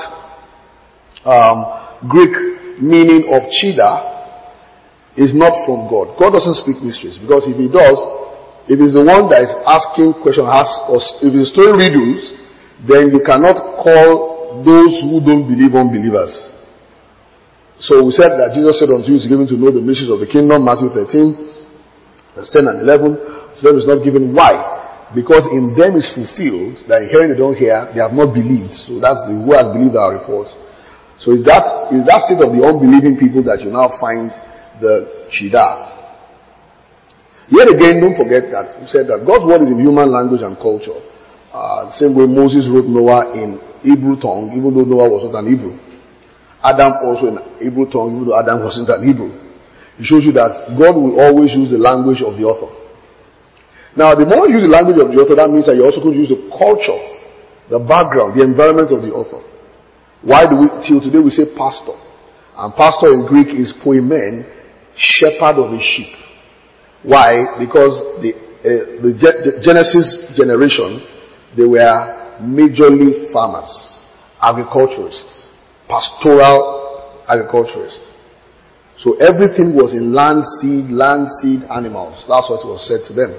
Greek meaning of chida, is not from God. God doesn't speak mysteries, because if he does, if he's the one that is asking questions, if he's throwing riddles, then you cannot call those who don't believe unbelievers. So we said that Jesus said unto you is given to know the mysteries of the kingdom, Matthew 13, verse 10 and 11. To them is not given. Why? Because in them is fulfilled that in hearing they don't hear, they have not believed. So that's the who has believed our reports. So is that state of the unbelieving people that you now find the chida. Yet again, don't forget that we said that God's word is in human language and culture. The same way Moses wrote Noah in Hebrew tongue, even though Noah was not an Hebrew. Adam also in Hebrew tongue, even though Adam wasn't an Hebrew. It shows you that God will always use the language of the author. Now, the more you use the language of the author, that means that you're also going to use the culture, the background, the environment of the author. Why do we, till today we say pastor? And pastor in Greek is poimen, shepherd of a sheep. Why? Because the Genesis generation, they were majorly farmers, agriculturists, pastoral agriculturists. So everything was in land seed, animals. That's what was said to them.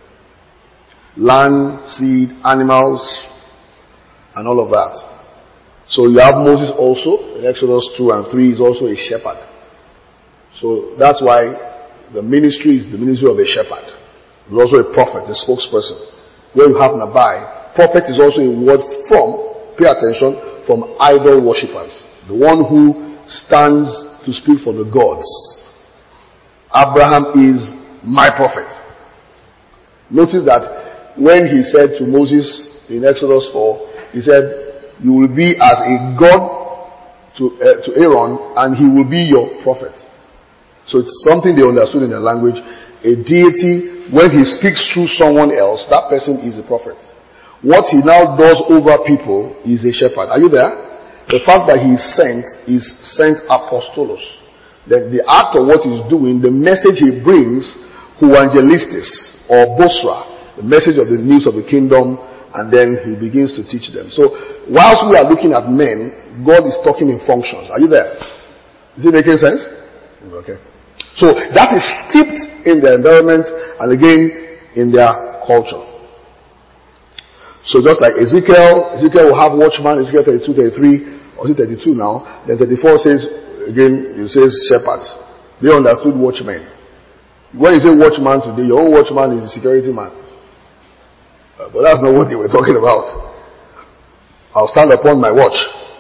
Land, seed, animals, and all of that. So you have Moses also, in Exodus 2 and 3, is also a shepherd. So that's why the ministry is the ministry of a shepherd. He's also a prophet, a spokesperson. Where you have Nabai, prophet is also a word from, pay attention, from idol worshippers. The one who stands to speak for the gods. Abraham is my prophet. Notice that when he said to Moses in Exodus 4, he said, you will be as a god to Aaron, and he will be your prophet. So it's something they understood in their language. A deity, when he speaks through someone else, that person is a prophet. What he now does over people is a shepherd. Are you there? The fact that he is sent apostolos. The act of what he's doing, the message he brings, huangelistis or bosra, the message of the news of the kingdom, and then he begins to teach them. So whilst we are looking at men, God is talking in functions. Are you there? Is it making sense? Okay. So that is steeped in their environment and again in their culture. So just like Ezekiel will have watchman, Ezekiel 32, 33, or 32 now. Then 34 says, again, it says shepherds. They understood watchmen. When you say watchman today, your own watchman is a security man. But that's not what they were talking about. I'll stand upon my watch.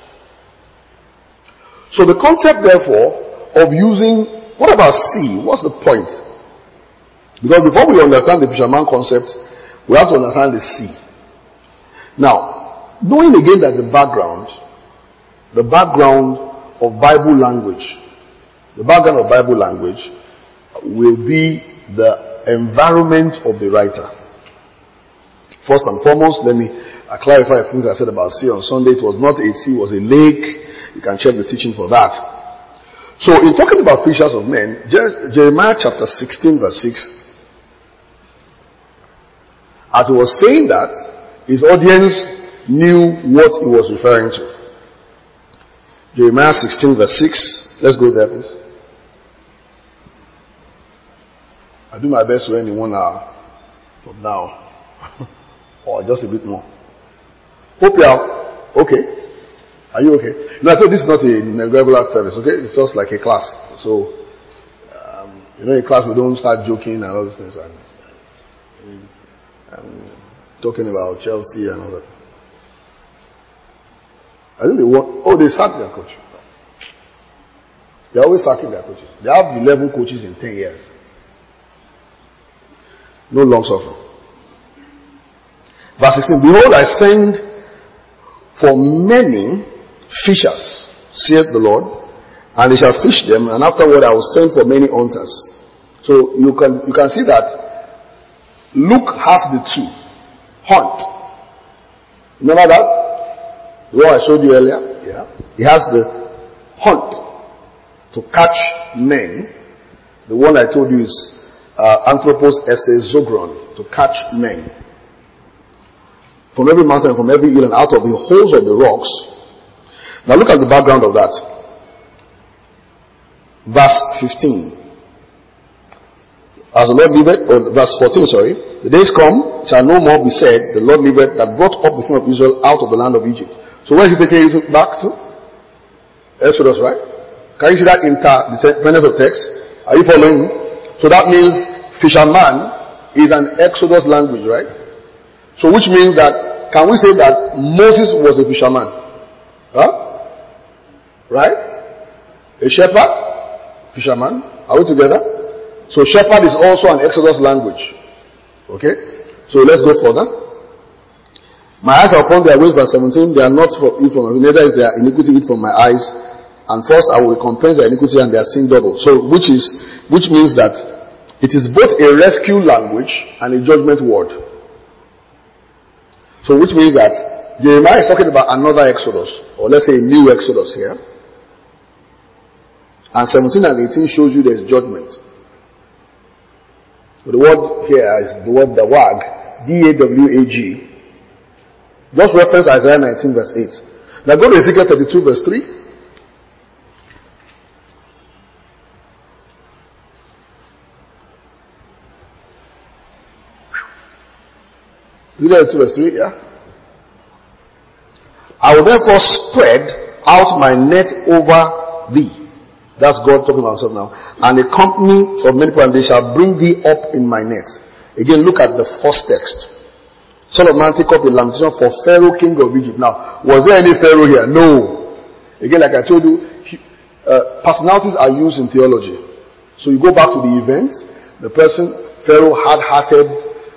So the concept, therefore, of using, what about sea? What's the point? Because before we understand the fisherman concept, we have to understand the sea. Now, knowing again that the background of Bible language will be the environment of the writer. First and foremost, let me clarify things I said about sea on Sunday. It was not a sea, it was a lake. You can check the teaching for that. So in talking about fishers of men, Jeremiah chapter 16 verse 6, as he was saying that, his audience knew what he was referring to. Jeremiah 16 verse 6. Let's go there, please. I'll do my best to end in 1 hour from now. Or just a bit more. Hope you are okay. Are you okay? No, I thought this is not a regular service, okay? It's just like a class. So, You know, in class we don't start joking and all those things and talking about Chelsea and all that. I think they sacked their coach. They're always sacking their coaches. They have 11 coaches in 10 years. No long suffering. Verse 16, behold, I send for many fishers, saith the Lord, and they shall fish them, and afterward I will send for many hunters. So you can see that Luke has the two. Hunt. Remember that? The one I showed you earlier? Yeah. He has the hunt to catch men. The one I told you is Anthropos Esezogron, to catch men. From every mountain, from every hill, and out of the holes of the rocks. Now look at the background of that. Verse 15. As the Lord liveth, verse 14, sorry. The days come, shall no more be said, the Lord liveth that brought up the children of Israel out of the land of Egypt. So where is he taking you back to? Exodus, right? Can you see that interdependence of text? Are you following? So that means fisherman is an Exodus language, right? So which means that, can we say that Moses was a fisherman? Huh? Right? A shepherd? Fisherman? Are we together? So shepherd is also an Exodus language. Okay? So let's go further. My eyes are upon their ways, verse 17. They are not from neither is their iniquity hid from my eyes. And first I will recompense their iniquity and their sin double. So which means that it is both a rescue language and a judgment word. So which means that Jeremiah is talking about another Exodus, or let's say a new Exodus here. And 17 and 18 shows you there's judgment. So the word here is the word Dawag, D-A-W-A-G. Just reference Isaiah 19 verse 8. Now go to Ezekiel 32 verse 3. Ezekiel 32 verse 3, yeah. I will therefore spread out my net over thee. That's God talking about himself now. And a company of many people, and they shall bring thee up in my net. Again, look at the first text. Son of man, take up a lamentation for Pharaoh, king of Egypt. Now, was there any Pharaoh here? No. Again, like I told you, personalities are used in theology. So you go back to the events. The person, Pharaoh, hard-hearted,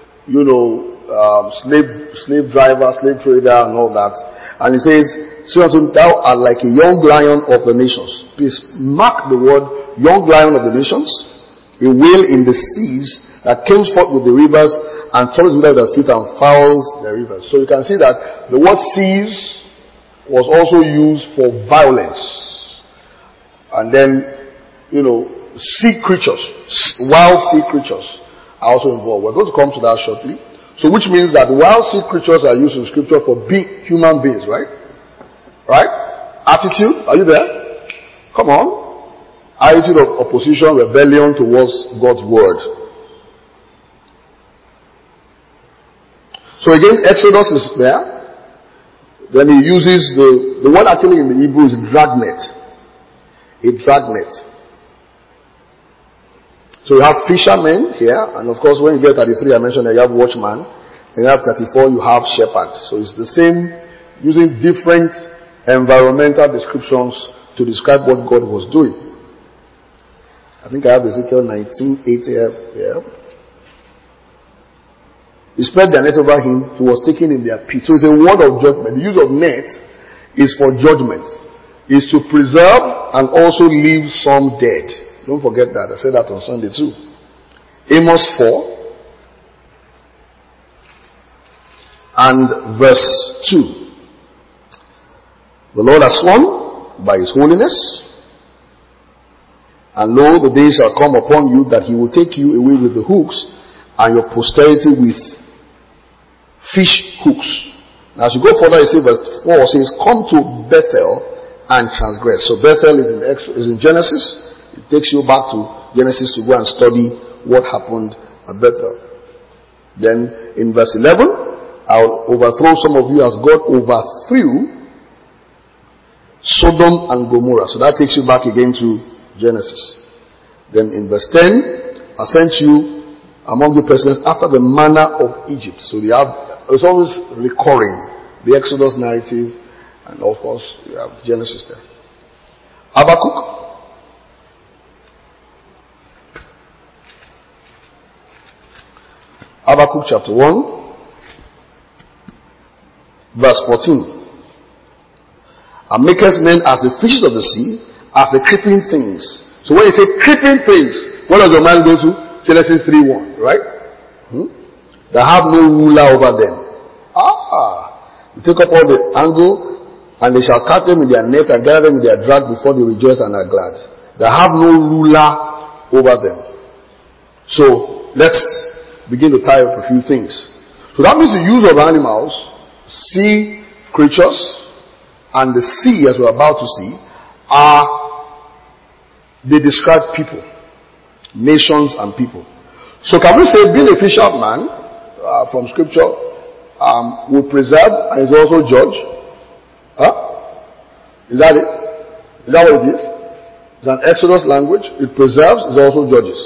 slave driver, slave trader, and all that. And he says, say unto him, thou art like a young lion of the nations. Please mark the word young lion of the nations, a whale in the seas that came forth with the rivers and troubles with their feet and fouls the rivers. So you can see that the word seas was also used for violence. And then, sea creatures, wild sea creatures are also involved. We're going to come to that shortly. So which means that wild sea creatures are used in scripture for big human beings, right? Right? Attitude, are you there? Come on. Attitude of opposition, rebellion towards God's word. So again, Exodus is there. Then he uses the word actually in the Hebrew is dragnet. A dragnet. So you have fishermen here, and of course when you get 33 I mentioned that you have watchman, and you have 34 you have shepherd. So it's the same, using different environmental descriptions to describe what God was doing. I think I have Ezekiel 19:8 here. Yeah. He spread their net over him, he was taken in their pit. So it's a word of judgment. The use of net is for judgment. Is to preserve and also leave some dead. Don't forget that. I said that on Sunday too. Amos 4 and verse 2. The Lord has sworn by his holiness, and lo, the day shall come upon you that he will take you away with the hooks, and your posterity with fish hooks. Now as you go further, you see verse 4 says, come to Bethel and transgress. So Bethel is in Genesis. It takes you back to Genesis to go and study what happened at Bethel. Then in verse 11, I'll overthrow some of you as God overthrew Sodom and Gomorrah. So that takes you back again to Genesis. Then in verse 10, I sent you among the persons after the manner of Egypt. So it's always recurring. The Exodus narrative, and of course, you have Genesis there. Habakkuk. Habakkuk chapter 1, verse 14. And makest men as the fishes of the sea, as the creeping things. So when you say creeping things, what does your mind go to? Genesis 3:1, right? That have no ruler over them. You take up all the angle, and they shall catch them in their net and gather them in their drag before they rejoice and are glad. They have no ruler over them. So let's begin to tie up a few things. So that means the use of animals, sea creatures, and the sea, as we're about to see, they describe people, nations and people. So can we say being a fisherman from scripture will preserve and is also judge? Is that it? Is that what it is? It's an Exodus language. It preserves, it also judges.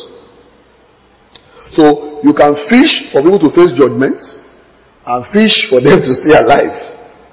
So you can fish for people to face judgment and fish for them to stay alive.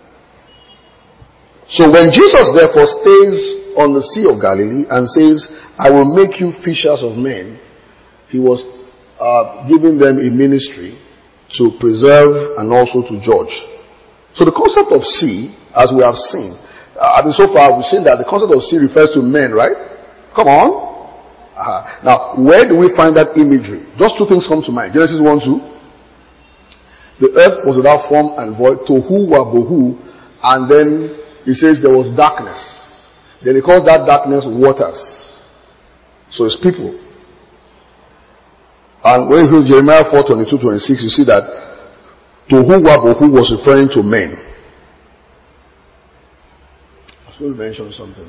So when Jesus therefore stays on the Sea of Galilee and says, I will make you fishers of men, he was giving them a ministry to preserve and also to judge. So the concept of sea, as we have seen, so far we've seen that the concept of sea refers to men, right? Come on. Now, where do we find that imagery? Just two things come to mind. Genesis 1:2. The earth was without form and void, tohu wa bohu, and then he says there was darkness. Then he calls that darkness waters. So it's people. And when you read Jeremiah 4:22-26, you see that tohu wa bohu was referring to men. I should mention something.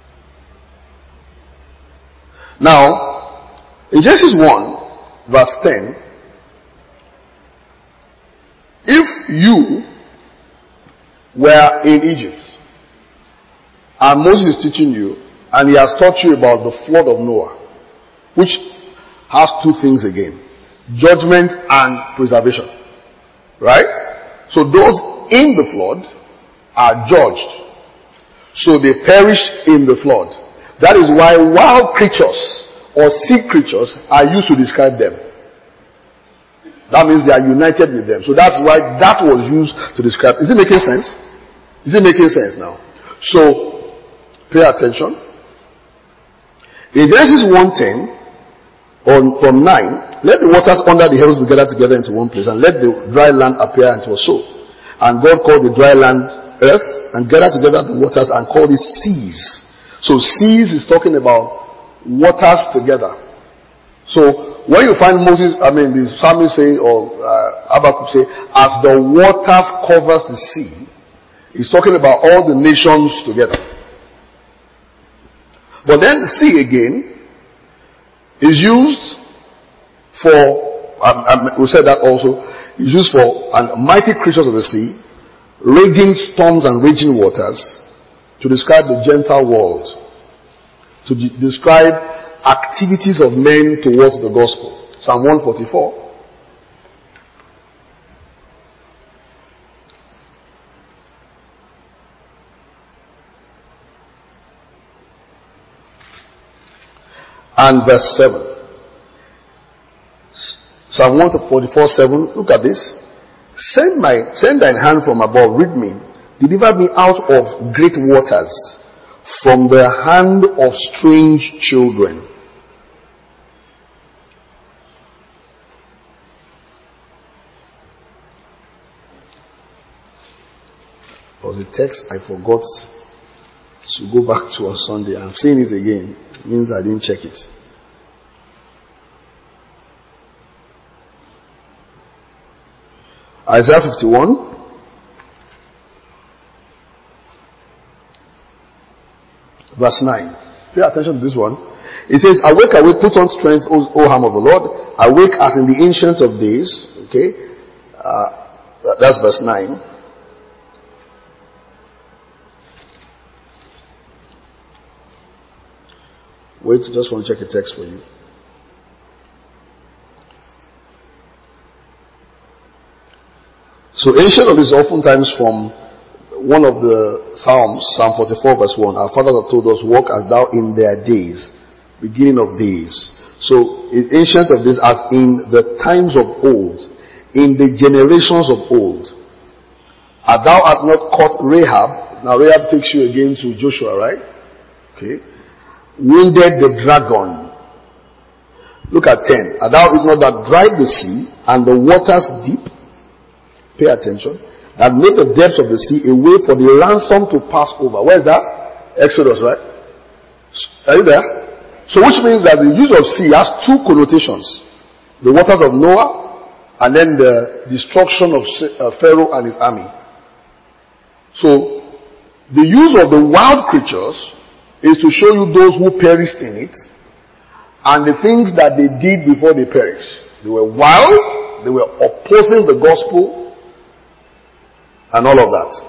Now, in Genesis 1, verse 10, if you were in Egypt, and Moses is teaching you, and he has taught you about the flood of Noah, which has two things again: judgment and preservation. Right? So those in the flood are judged. So they perish in the flood. That is why wild creatures or sea creatures are used to describe them. That means they are united with them. So that's why that was used to describe. Is it making sense? Is it making sense now? So, pay attention. In Genesis 1:10, from 9, let the waters under the heavens be gathered together into one place, and let the dry land appear, and it was so. And God called the dry land earth, and gathered together the waters, and called it seas. So seas is talking about waters together. So when you find the psalmist say, or Habakkuk say, as the waters covers the sea, he's talking about all the nations together. But then the sea again is used for, we said that also, is used for mighty creatures of the sea, raging storms and raging waters, to describe the Gentile world, to describe activities of men towards the gospel. Psalm 144. And verse 7. Psalm 144:7. Look at this. Send thine hand from above, rid me, deliver me out of great waters, from the hand of strange children. Was the text I forgot to go back to on Sunday. I'm saying it again. It means I didn't check it. Isaiah 51. Verse 9. Pay attention to this one. It says, awake, awake, put on strength, O arm of the Lord. Awake as in the ancient of days. Okay. That's verse 9. Wait, just want to check a text for you. So Ancient of Days is oftentimes from one of the Psalms, Psalm 44 verse 1. Our fathers have told us, walk as thou in their days, beginning of days. So Ancient of Days as in the times of old, in the generations of old. And thou art not caught Rahab. Now Rahab takes you again to Joshua, right? Okay. Wounded the dragon. Look at 10. And thou did not that dried the sea and the waters deep. Pay attention. That made the depths of the sea a way for the ransom to pass over. Where is that? Exodus, right? Are you there? So which means that the use of sea has two connotations. The waters of Noah and then the destruction of Pharaoh and his army. So the use of the wild creatures is to show you those who perished in it and the things that they did before they perished. They were wild, they were opposing the gospel, and all of that.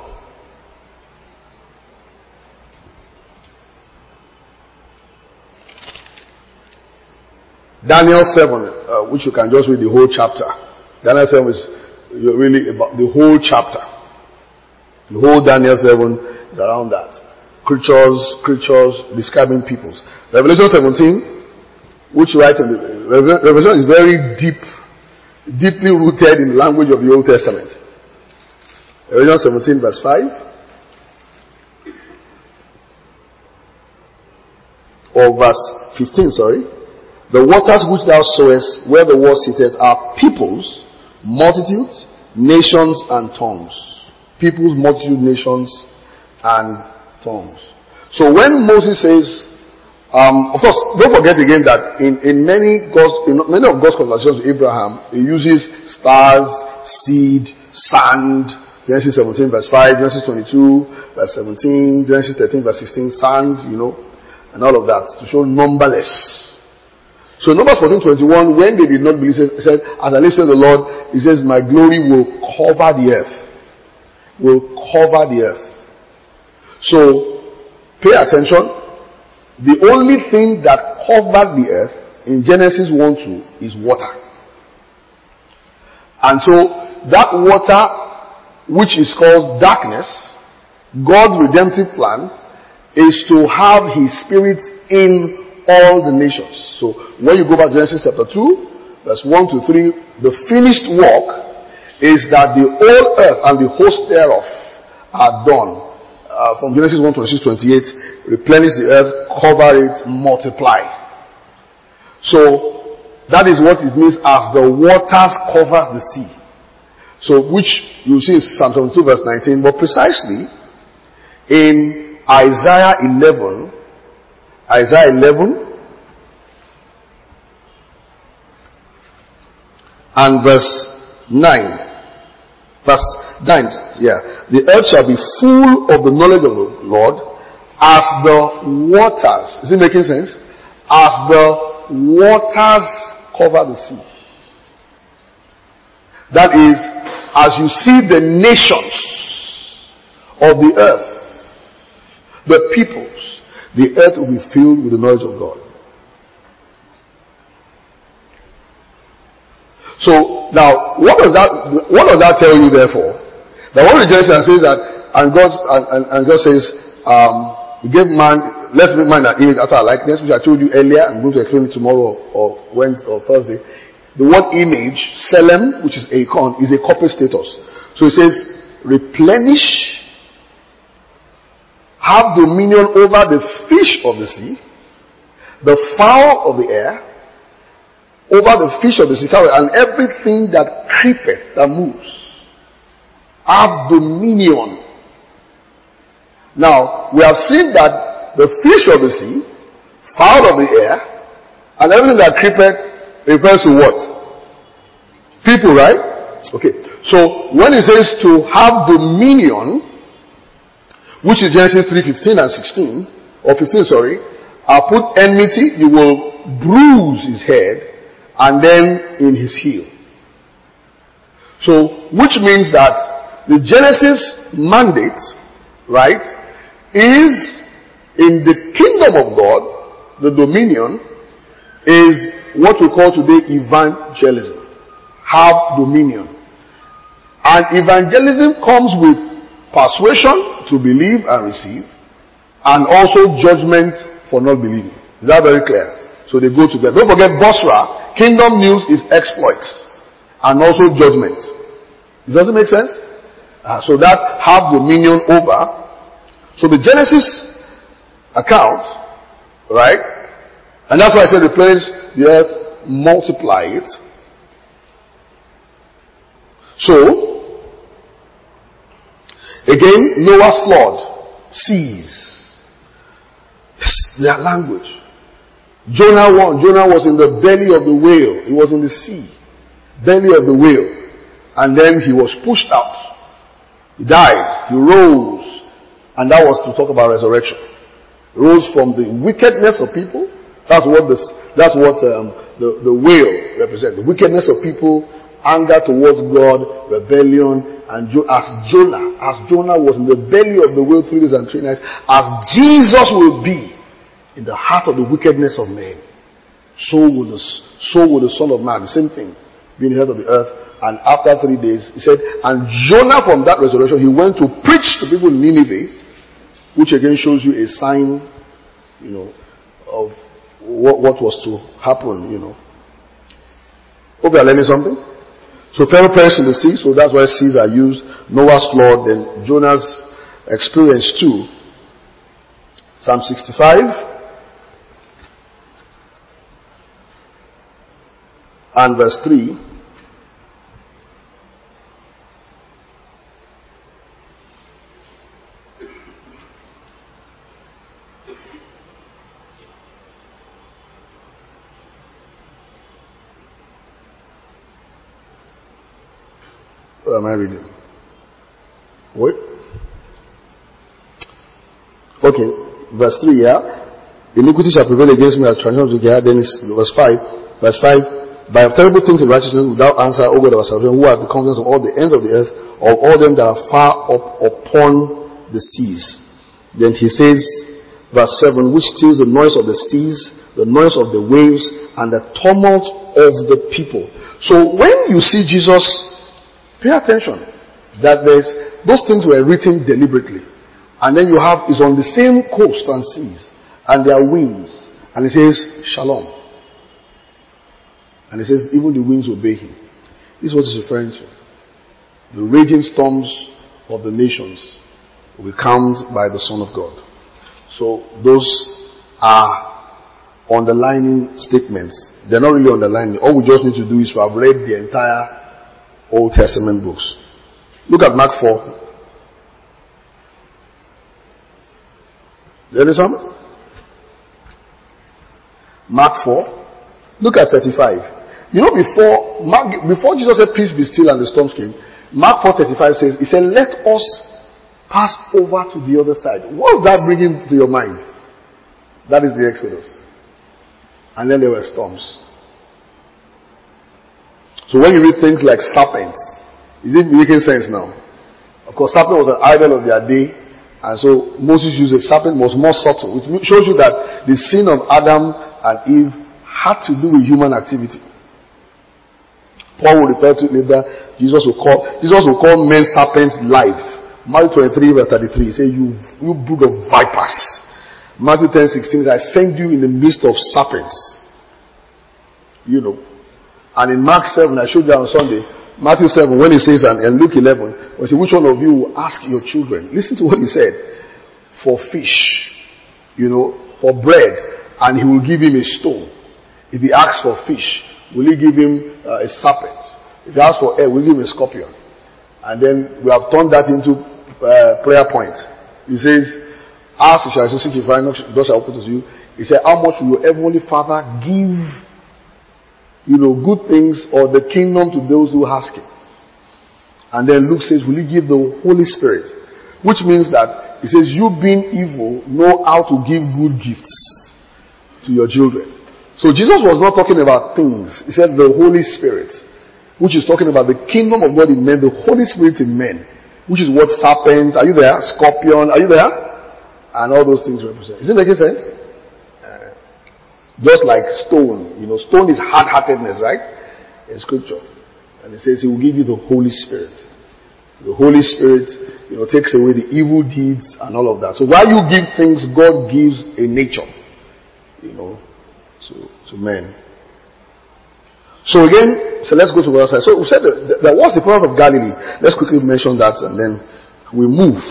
Daniel 7, which you can just read the whole chapter. Daniel 7 is really about the whole chapter. The whole Daniel 7 is around that. Creatures, describing peoples. Revelation 17, which writes in the Revelation is very deeply rooted in the language of the Old Testament. Revelation 17 verse 5. Or verse 15, sorry. The waters which thou sawest where the world sitteth are peoples, multitudes, nations, and tongues. Peoples, multitudes, nations, and tongues. So when Moses says, of course, don't forget again that in many of God's conversations with Abraham, he uses stars, seed, sand. Genesis 17 verse 5, Genesis 22 verse 17, Genesis 13 verse 16, sand, and all of that to show numberless. So Numbers 14:21, when they did not believe, he said, as I listen to the Lord, he says, my glory will cover the earth. Will cover the earth. So, pay attention. The only thing that covered the earth in Genesis 1:2 is water. And so, that water, which is called darkness, God's redemptive plan is to have His Spirit in all the nations. So when you go back to Genesis chapter 2, verse 1 to 3, the finished work is that the whole earth and the host thereof are done. From Genesis 1, 26, 28, replenish the earth, cover it, multiply. So that is what it means as the waters cover the sea. So, which you see in Psalm 72 verse 19, but precisely in Isaiah 11 and verse 9, the earth shall be full of the knowledge of the Lord as the waters. Is it making sense? As the waters cover the sea. That is, as you see the nations of the earth, the peoples, the earth will be filled with the knowledge of God. So now, what does that tell you? Therefore, that one rejection says that, and God says, He gave man, let's make man an image after our likeness, which I told you earlier. I'm going to explain it tomorrow or Wednesday or Thursday. The word image, Selem, which is Akon, is a corporate status. So it says, replenish, have dominion over the fish of the sea, the fowl of the air, over the fish of the sea, and everything that creepeth, that moves. Have dominion. Now, we have seen that the fish of the sea, fowl of the air, and everything that creepeth refers to what? People, right? Okay. So, when it says to have dominion, which is Genesis 3:15 and 16, or 15, sorry, I'll put enmity, you will bruise his head, and then in his heel. So, which means that the Genesis mandate, right, is in the kingdom of God, the dominion, is what we call today evangelism. Have dominion. And evangelism comes with persuasion to believe and receive, and also judgment for not believing. Is that very clear? So they go together. Don't forget Bosra, kingdom news is exploits and also judgment. Does it make sense? So that have dominion over. So the Genesis account, right? And that's why I said replenish the earth, multiply it. So, again, Noah's flood, seas, their language. Jonah was in the belly of the whale. He was in the sea, belly of the whale. And then he was pushed out. He died. He rose. And that was to talk about resurrection. Rose from the wickedness of people. That's what the whale represents. The wickedness of people, anger towards God, rebellion, and as Jonah was in the belly of the whale 3 days and 3 nights, as Jesus will be in the heart of the wickedness of men, so will the Son of Man, the same thing, be in the heart of the earth. And after 3 days, he said, and Jonah from that resurrection, he went to preach to people in Nineveh, which again shows you a sign, of what was to happen, Hope you are learning something. So Pharaoh perished in the sea, so that's why seas are used. Noah's flood, then Jonah's experience too. Psalm 65 and verse 3. What am I reading? Wait. Okay, verse 3, yeah. Iniquity shall prevail against me, as transgression together. Then it's verse 5. Verse 5. By terrible things in righteousness without answer, O God of our salvation, who are the confidence of all the ends of the earth, of all them that are far up upon the seas. Then he says, verse 7, which steals the noise of the seas, the noise of the waves, and the tumult of the people. So when you see Jesus, pay attention that those things were written deliberately. And then you have, is on the same coast and seas, and there are winds. And it says, Shalom. And it says, even the winds obey him. This is what it's referring to. The raging storms of the nations will be calmed by the Son of God. So those are underlining statements. They're not really underlining. All we just need to do is to have read the entire Old Testament books. Look at Mark 4. There is something? Mark 4. Look at 35. Before Jesus said, peace be still, and the storms came, Mark 4:35 says, he said, let us pass over to the other side. What's that bringing to your mind? That is the Exodus. And then there were storms. So when you read things like serpents, is it making sense now? Of course, serpent was an idol of their day, and so Moses used a serpent was more subtle, which shows you that the sin of Adam and Eve had to do with human activity. Paul will refer to it later. Jesus will call men serpents live. Matthew 23 verse 33, he says, you brood of vipers. Matthew 10:16 says, I send you in the midst of serpents. And in Mark 7, I showed you on Sunday, Matthew 7, when he says, and Luke 11, he said, which one of you will ask your children? Listen to what he said. For fish, for bread, and he will give him a stone. If he asks for fish, will he give him a serpent? If he asks for air, will he give him a scorpion? And then we have turned that into prayer points. He says, ask, you shall receive, seek, you find, knock, the door shall open to you. He said, how much will your heavenly Father give, good things or the kingdom to those who ask him? And then Luke says, will he give the Holy Spirit? Which means that, he says, you being evil, know how to give good gifts to your children. So Jesus was not talking about things. He said the Holy Spirit, which is talking about the kingdom of God in men, the Holy Spirit in men, which is what serpent, are you there? Scorpion, are you there? And all those things represent. Is it making sense? Just like stone. Stone is hard-heartedness, right? In scripture. And it says he will give you the Holy Spirit. The Holy Spirit, takes away the evil deeds and all of that. So while you give things, God gives a nature. To men. So again, let's go to the other side. So we said that was the prophet of Galilee. Let's quickly mention that and then we move.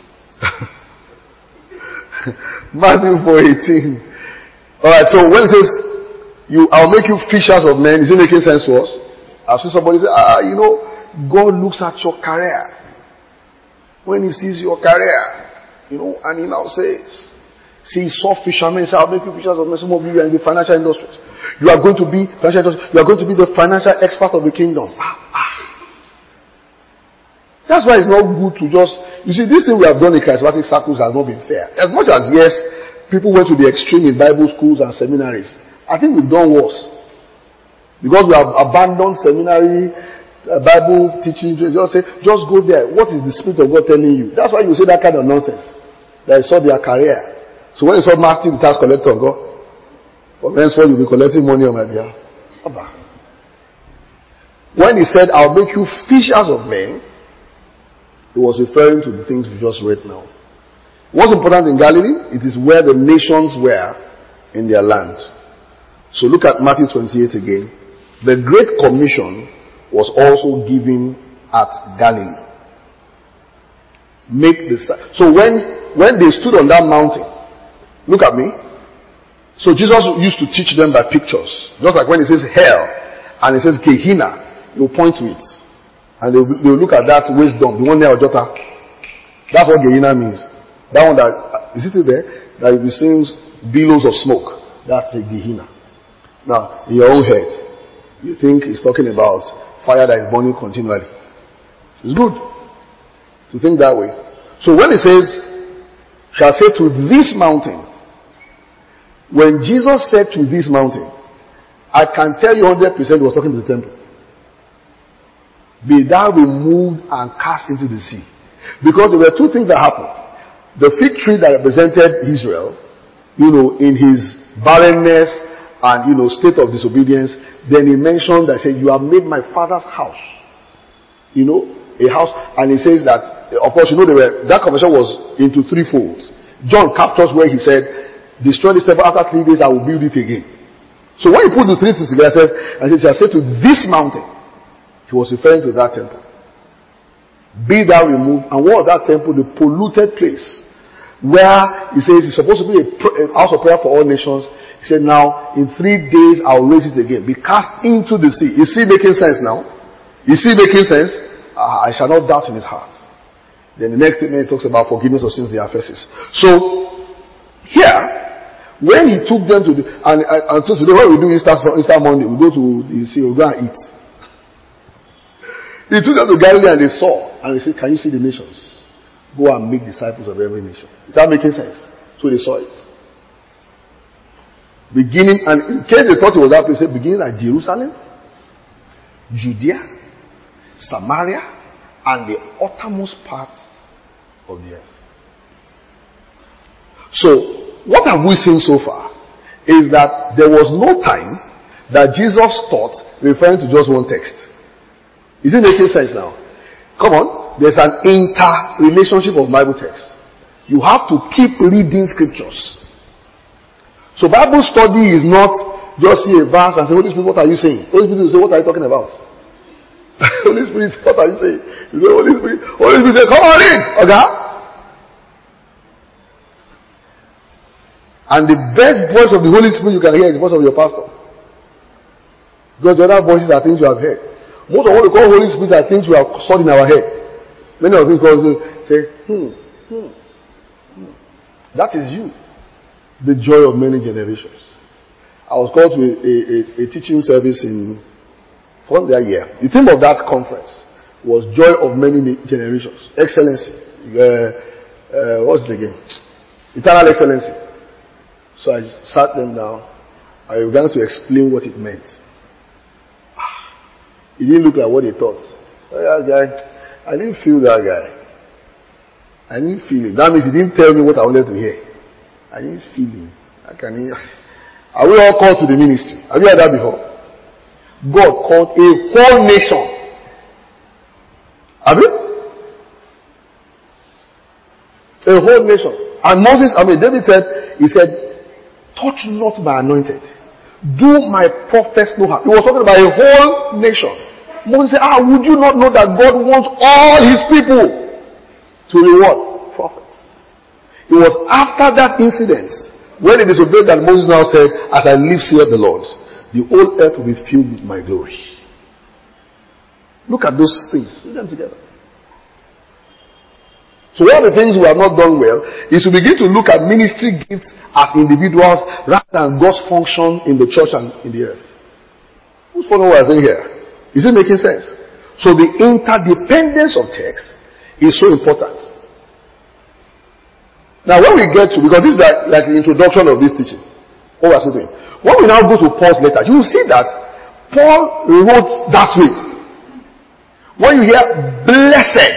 Matthew 4:18. Alright, so when it says, I'll make you fishers of men, is it making sense to us? I've seen somebody say, God looks at your career. When he sees your career, and he now says, see, saw fishermen, say, I'll make you fishers of men. Some of you are in the financial industry. You are going to be the financial expert of the kingdom. That's why it's not good to just, this thing we have done in charismatic circles has not been fair. As much as, yes, people went to the extreme in Bible schools and seminaries, I think we've done worse. Because we have abandoned seminary, Bible teaching, just go there. What is the Spirit of God telling you? That's why you say that kind of nonsense. That you saw their career. So when you saw master the tax collector, go, from henceforth you'll be collecting money on my behalf. When he said, I'll make you fishers of men, he was referring to the things we just read now. What's important in Galilee? It is where the nations were in their land. So look at Matthew 28 again. The Great Commission was also given at Galilee. So when they stood on that mountain, look at me. So Jesus used to teach them by pictures. Just like when it says hell and it says Gehenna, he'll point to it. And they'll look at that wisdom, the one near Ojota. That's what Gehenna means. That one that, is it still there? That you'll be seeing billows of smoke. That's a Gehenna. Now, in your own head, you think he's talking about fire that is burning continually. It's good to think that way. So when it says, shall say to this mountain, when Jesus said to this mountain, I can tell you 100% he was talking to the temple. Be thou removed and cast into the sea. Because there were two things that happened. The fig tree that represented Israel, in his barrenness and, state of disobedience, then he mentioned that, said, you have made my father's house, a house. And he says that, of course, that conversation was into three folds. John captures where he said, destroy this temple, after 3 days I will build it again. So when he put the three things together, he says, and he shall say to this mountain, he was referring to that temple. Be thou removed. And what was that temple? The polluted place. Where he says it's supposed to be a house of prayer for all nations. He said, now, in 3 days I will raise it again. Be cast into the sea. Is he making sense now? Is he making sense? I shall not doubt in his heart. Then the next statement he talks about forgiveness of sins, the Ephesus. So, here, when he took them to and so today what we do Easter Monday, we go to the sea, we go and eat. He took them to Galilee and they saw, and they said, can you see the nations? Go and make disciples of every nation. Is that making sense? So they saw it. Beginning, and in case they thought it was that place, beginning at Jerusalem, Judea, Samaria, and the uttermost parts of the earth. So, what have we seen so far? Is that there was no time that Jesus taught referring to just one text. Is it making sense now? Come on. There's an inter-relationship of Bible text. You have to keep reading scriptures. So Bible study is not just see a verse and say, Holy Spirit, what are you saying? Holy Spirit will say, what are you talking about? Holy Spirit, what are you saying? You say, Holy Spirit say, come on in, okay? And the best voice of the Holy Spirit you can hear is the voice of your pastor. Because the other voices are things you have heard. Most of what we call Holy Spirit are things we have stored in our head. Many of things say, That is you. The joy of many generations. I was called to a teaching service for that year. The theme of that conference was joy of many generations. Excellency. What's it again? Eternal excellency. So I sat them down. I began to explain what it meant. It didn't look like what they thought. That guy, I didn't feel that guy. I didn't feel him. That means he didn't tell me what I wanted to hear. I didn't feel him. Are we all called to the ministry? Have you heard that before? God called a whole nation. Have you? A whole nation. And David said, he said, touch not my anointed. Do my prophets no harm. He was talking about a whole nation. Moses said, would you not know that God wants all his people to reward prophets? It was after that incident, when they disobeyed, that Moses now said, as I live, saith the Lord, the whole earth will be filled with my glory. Look at those things. See them together. So one of the things we have not done well is to begin to look at ministry gifts as individuals rather than God's function in the church and in the earth. Who's following what I'm saying here? Is it making sense? So the interdependence of text is so important. Now when we get to, because this is like the introduction of this teaching, what we're doing. When we now go to Paul's letter, you will see that Paul wrote that way. When you hear blessed,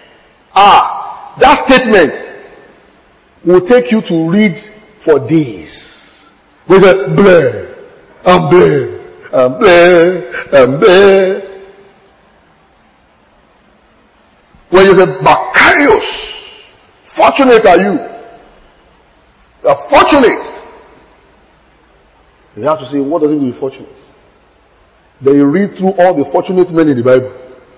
that statement will take you to read for days. We say, bleh, and bleh, and bleh, and bleh. When you say, Macarius, fortunate are you. You are fortunate. You have to say, what does it mean to be fortunate? Then you read through all the fortunate men in the Bible.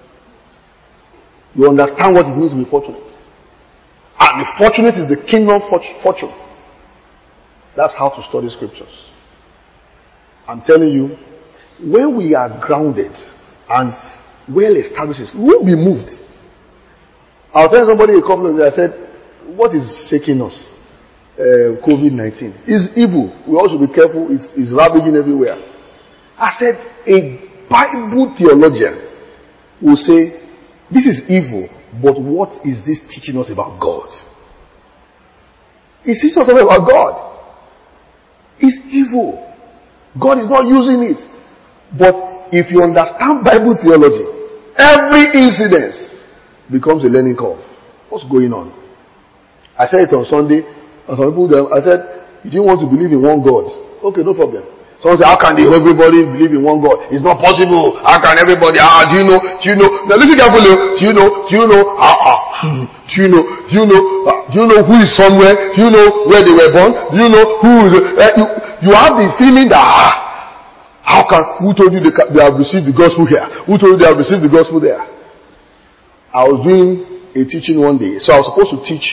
You understand what it means to be fortunate. And the fortunate is the kingdom fortune. That's how to study scriptures. I'm telling you, when we are grounded and well established, we won't be moved. I was telling somebody a couple of days, I said, what is shaking us? COVID-19 is evil. We all should be careful. It's ravaging everywhere. I said, a Bible theologian will say, this is evil, but what is this teaching us about God? It's teaching us about God. It's evil. God is not using it. But if you understand Bible theology, every incident becomes a learning curve. What's going on? I said it on Sunday. And some people, I said, you didn't want to believe in one God. Okay, no problem. Someone said, how can everybody believe in one God? It's not possible. How can everybody? Do you know? Now listen carefully. Do you know who is somewhere? Do you know where they were born? Do you know who is, you have the feeling that, who told you they have received the gospel here? Who told you they have received the gospel there? I was doing a teaching one day. So I was supposed to teach,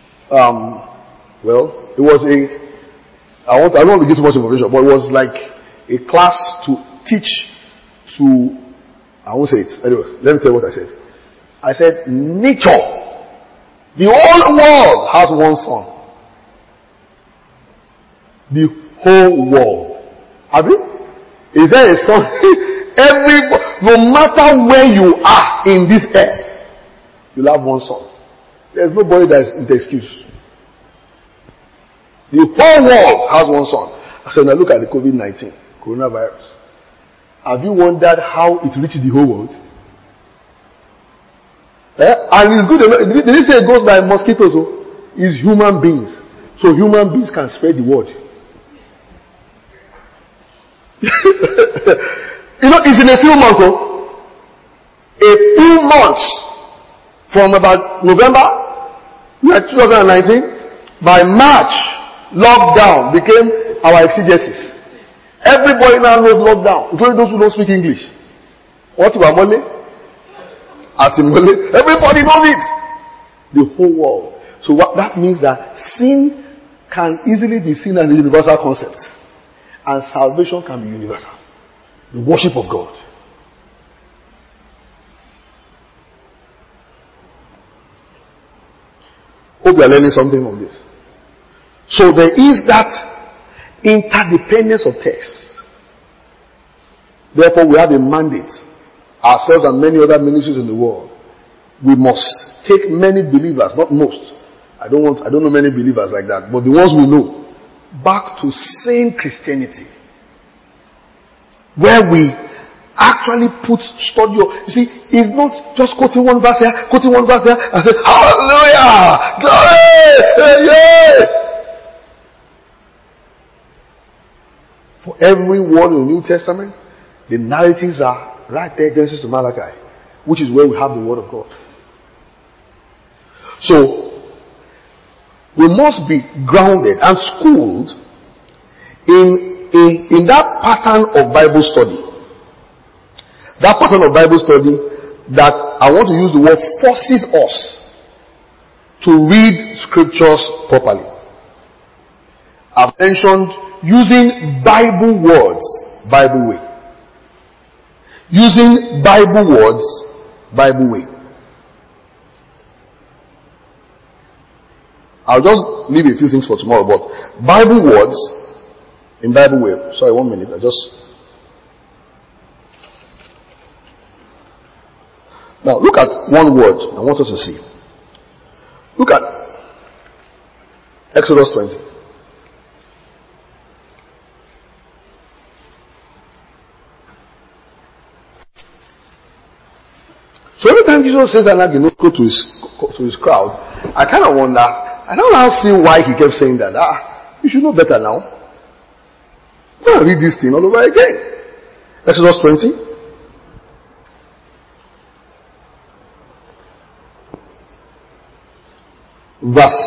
it was I don't want to give so much information, but it was like a class to teach to, I won't say it. Anyway, let me tell you what I said. I said, nature, the whole world has one sun. The whole world. Have you? Is there a sun? No matter where you are in this earth, you'll have one sun. There's nobody that is the excuse. The whole world has one sun. So now look at the COVID-19, coronavirus. Have you wondered how it reached the whole world? And it's good. They didn't say it goes by mosquitoes. It's human beings. So human beings can spread the word. It's in a few months. A few months from about November 2019, by March, lockdown became our exegesis. Everybody now knows lockdown, including those who don't speak English. What about Mole? Atimole? Everybody knows it. The whole world. So what that means that sin can easily be seen as a universal concept, and salvation can be universal. The worship of God. Hope you are learning something from this. So there is that interdependence of texts. Therefore, we have a mandate, ourselves and many other ministries in the world. We must take many believers, not most. I don't know many believers like that, but the ones we know, back to sane Christianity, where we actually put study. You see, it's not just quoting one verse here, quoting one verse there, and say, hallelujah, glory, yeah. For every word in the New Testament, the narratives are right there, Genesis to Malachi, which is where we have the Word of God. So, we must be grounded and schooled in that pattern of Bible study. That pattern of Bible study that I want to use the word forces us to read scriptures properly. I've mentioned using Bible words, Bible way. Using Bible words, Bible way. I'll just leave a few things for tomorrow, but Bible words in Bible way. Sorry, 1 minute. Now look at one word I want us to see. Look at Exodus 20. So every time Jesus says that, go to his crowd, I kind of wonder, I don't now see why he kept saying that. You should know better now. Go and read this thing all over again. Exodus 20. Verse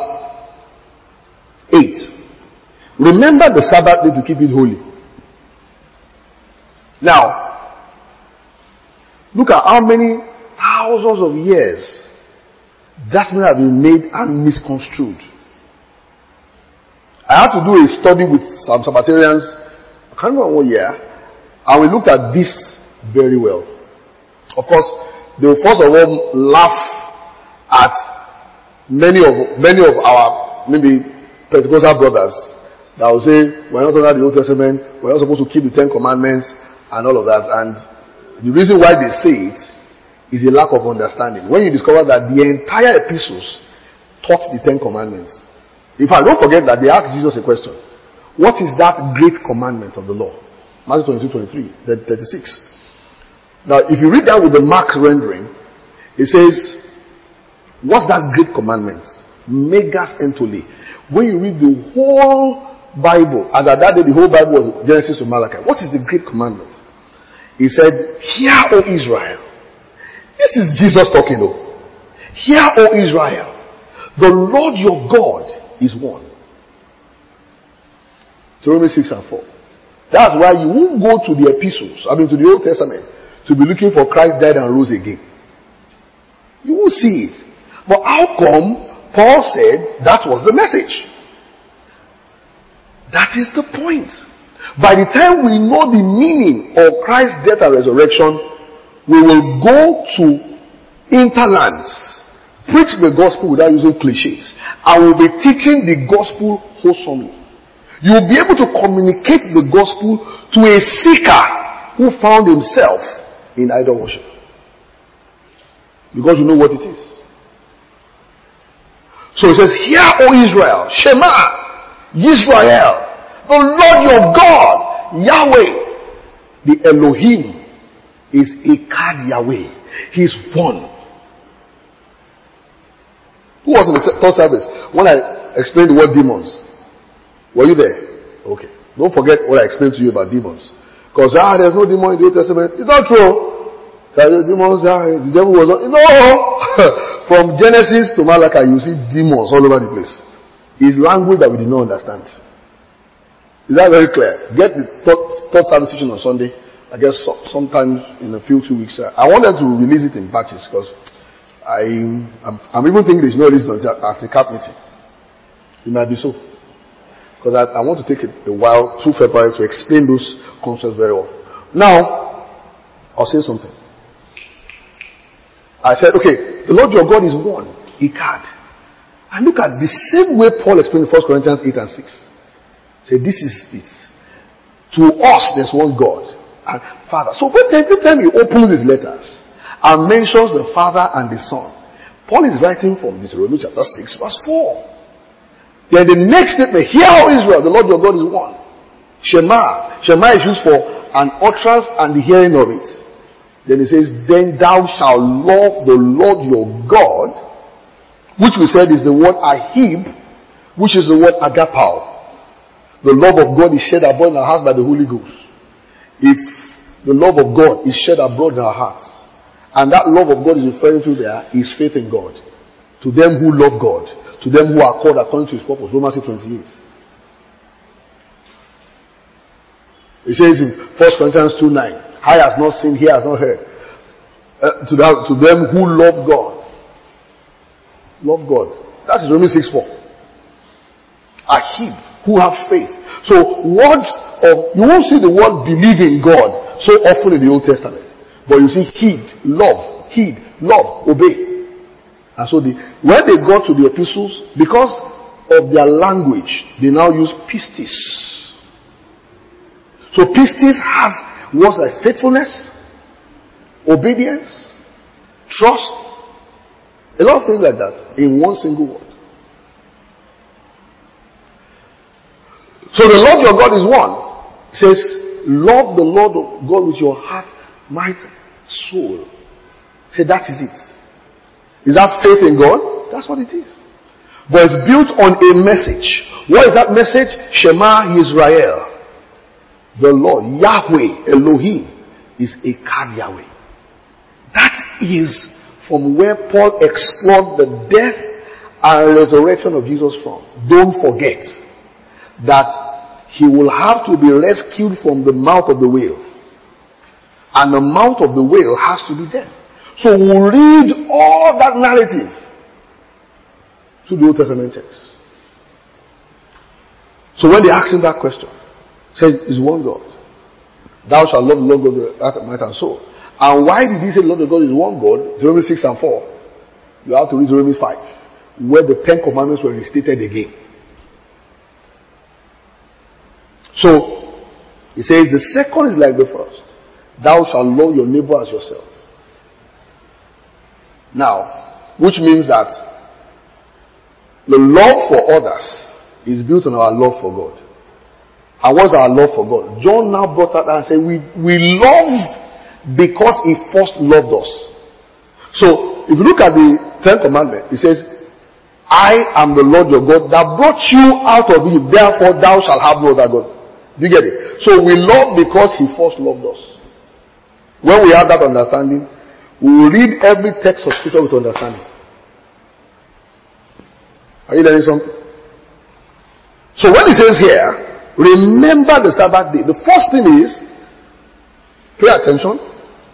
8. Remember the Sabbath day to keep it holy. Now, look at how many thousands of years that may have been made and misconstrued. I had to do a study with some Sabbatarians, I can't remember what year, and we looked at this very well. Of course, they will first of all laugh at many of our maybe Pentecostal brothers that will say we're not under the Old Testament, we're not supposed to keep the 10 Commandments and all of that. And the reason why they say it is a lack of understanding. When you discover that the entire epistles taught the 10 Commandments. In fact, don't forget that they asked Jesus a question. What is that great commandment of the law? Matthew 22, 23, 36. Now, if you read that with the Mark's rendering, it says, what's that great commandment? Megas entole. When you read the whole Bible, as at that day the whole Bible was Genesis to Malachi, what is the great commandment? He said, hear, O Israel. This is Jesus talking though. Hear, O Israel. The Lord your God is one. Romans 6 and 4. That's why you won't go to the epistles, to the Old Testament, to be looking for Christ died and rose again. You won't see it. But how come Paul said that was the message? That is the point. By the time we know the meaning of Christ's death and resurrection, we will go to interlands, preach the gospel without using cliches, and we'll be teaching the gospel wholesomely. You'll be able to communicate the gospel to a seeker who found himself in idol worship. Because you know what it is. So it says, hear, O Israel, Shema, Yisrael, the Lord your God, Yahweh, the Elohim is Echad Yahweh. He's one. Who was in the third service when I explained the word demons? Were you there? Okay. Don't forget what I explained to you about demons. Because there's no demon in the Old Testament. It's not true. The demons, the devil was not. No! From Genesis to Malachi, you see demons all over the place. It's language that we did not understand. Is that very clear? Get the third service teaching on Sunday. I guess sometime in a few 2 weeks. I wanted to release it in batches because I'm even thinking there's no reason at the CAP meeting. It might be so. Because I want to take a while through February to explain those concepts very well. Now, I'll say something. I said, okay, the Lord your God is one, Echad. And look at the same way Paul explained in 1 Corinthians 8 and 6. Say, this is it. To us, there's one God and Father. So every time he opens his letters and mentions the Father and the Son, Paul is writing from Deuteronomy chapter 6 verse 4. Then the next statement, hear, O Israel, the Lord your God is one. Shema. Shema is used for an utterance and the hearing of it. Then it says, then thou shalt love the Lord your God, which we said is the word ahib, which is the word agapao. the love of God is shed abroad in our hearts by the Holy Ghost. If the love of God is shed abroad in our hearts, and that love of God is referring to there is faith in God. To them who love God, to them who are called according to his purpose. Romans 8:28. It says in 1 Corinthians 2:9, eye has not seen, ear has not heard. To them who love God. Love God. That is Romans 6:4. Are hid, who have faith. So words of, you won't see the word believe in God so often in the Old Testament. But you see heed, love, obey. And so when they got to the epistles, because of their language, they now use pistis. So pistis has words like faithfulness, obedience, trust, a lot of things like that in one single word. So the Lord your God is one. It says, love the Lord God with your heart, might, soul. Say that is it. Is that faith in God? That's what it is. But it's built on a message. What is that message? Shema Yisrael. The Lord, Yahweh, Elohim, is Echad Yahweh. That is from where Paul explored the death and resurrection of Jesus from. Don't forget that he will have to be rescued from the mouth of the whale. And the mouth of the whale has to be death. So we'll read all that narrative through the Old Testament text. So when they ask him that question, he said, is one God. Thou shalt love the Lord God with thy might and soul. And why did he say the Lord God is one God? Deuteronomy 6 and 4. You have to read Deuteronomy 5, where the 10 commandments were restated again. So, he says the second is like the first. Thou shalt love your neighbor as yourself. Now, which means that the love for others is built on our love for God. And what's our love for God? John now brought that and said, we love because he first loved us. So, if you look at the 10th commandment, it says, I am the Lord your God that brought you out of Egypt, therefore thou shalt have no other God. Do you get it? So we love because he first loved us. When we have that understanding, we will read every text of scripture with understanding. Are you learning something? So when he says here, remember the Sabbath day, the first thing is, pay attention.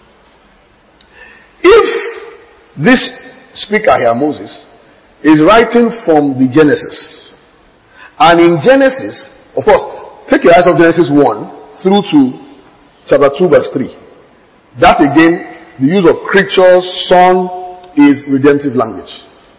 If this speaker here, Moses, is writing from the Genesis, and in Genesis, of course, take your eyes off Genesis 1 through to chapter 2 verse 3. That again, the use of creatures, son, is redemptive language.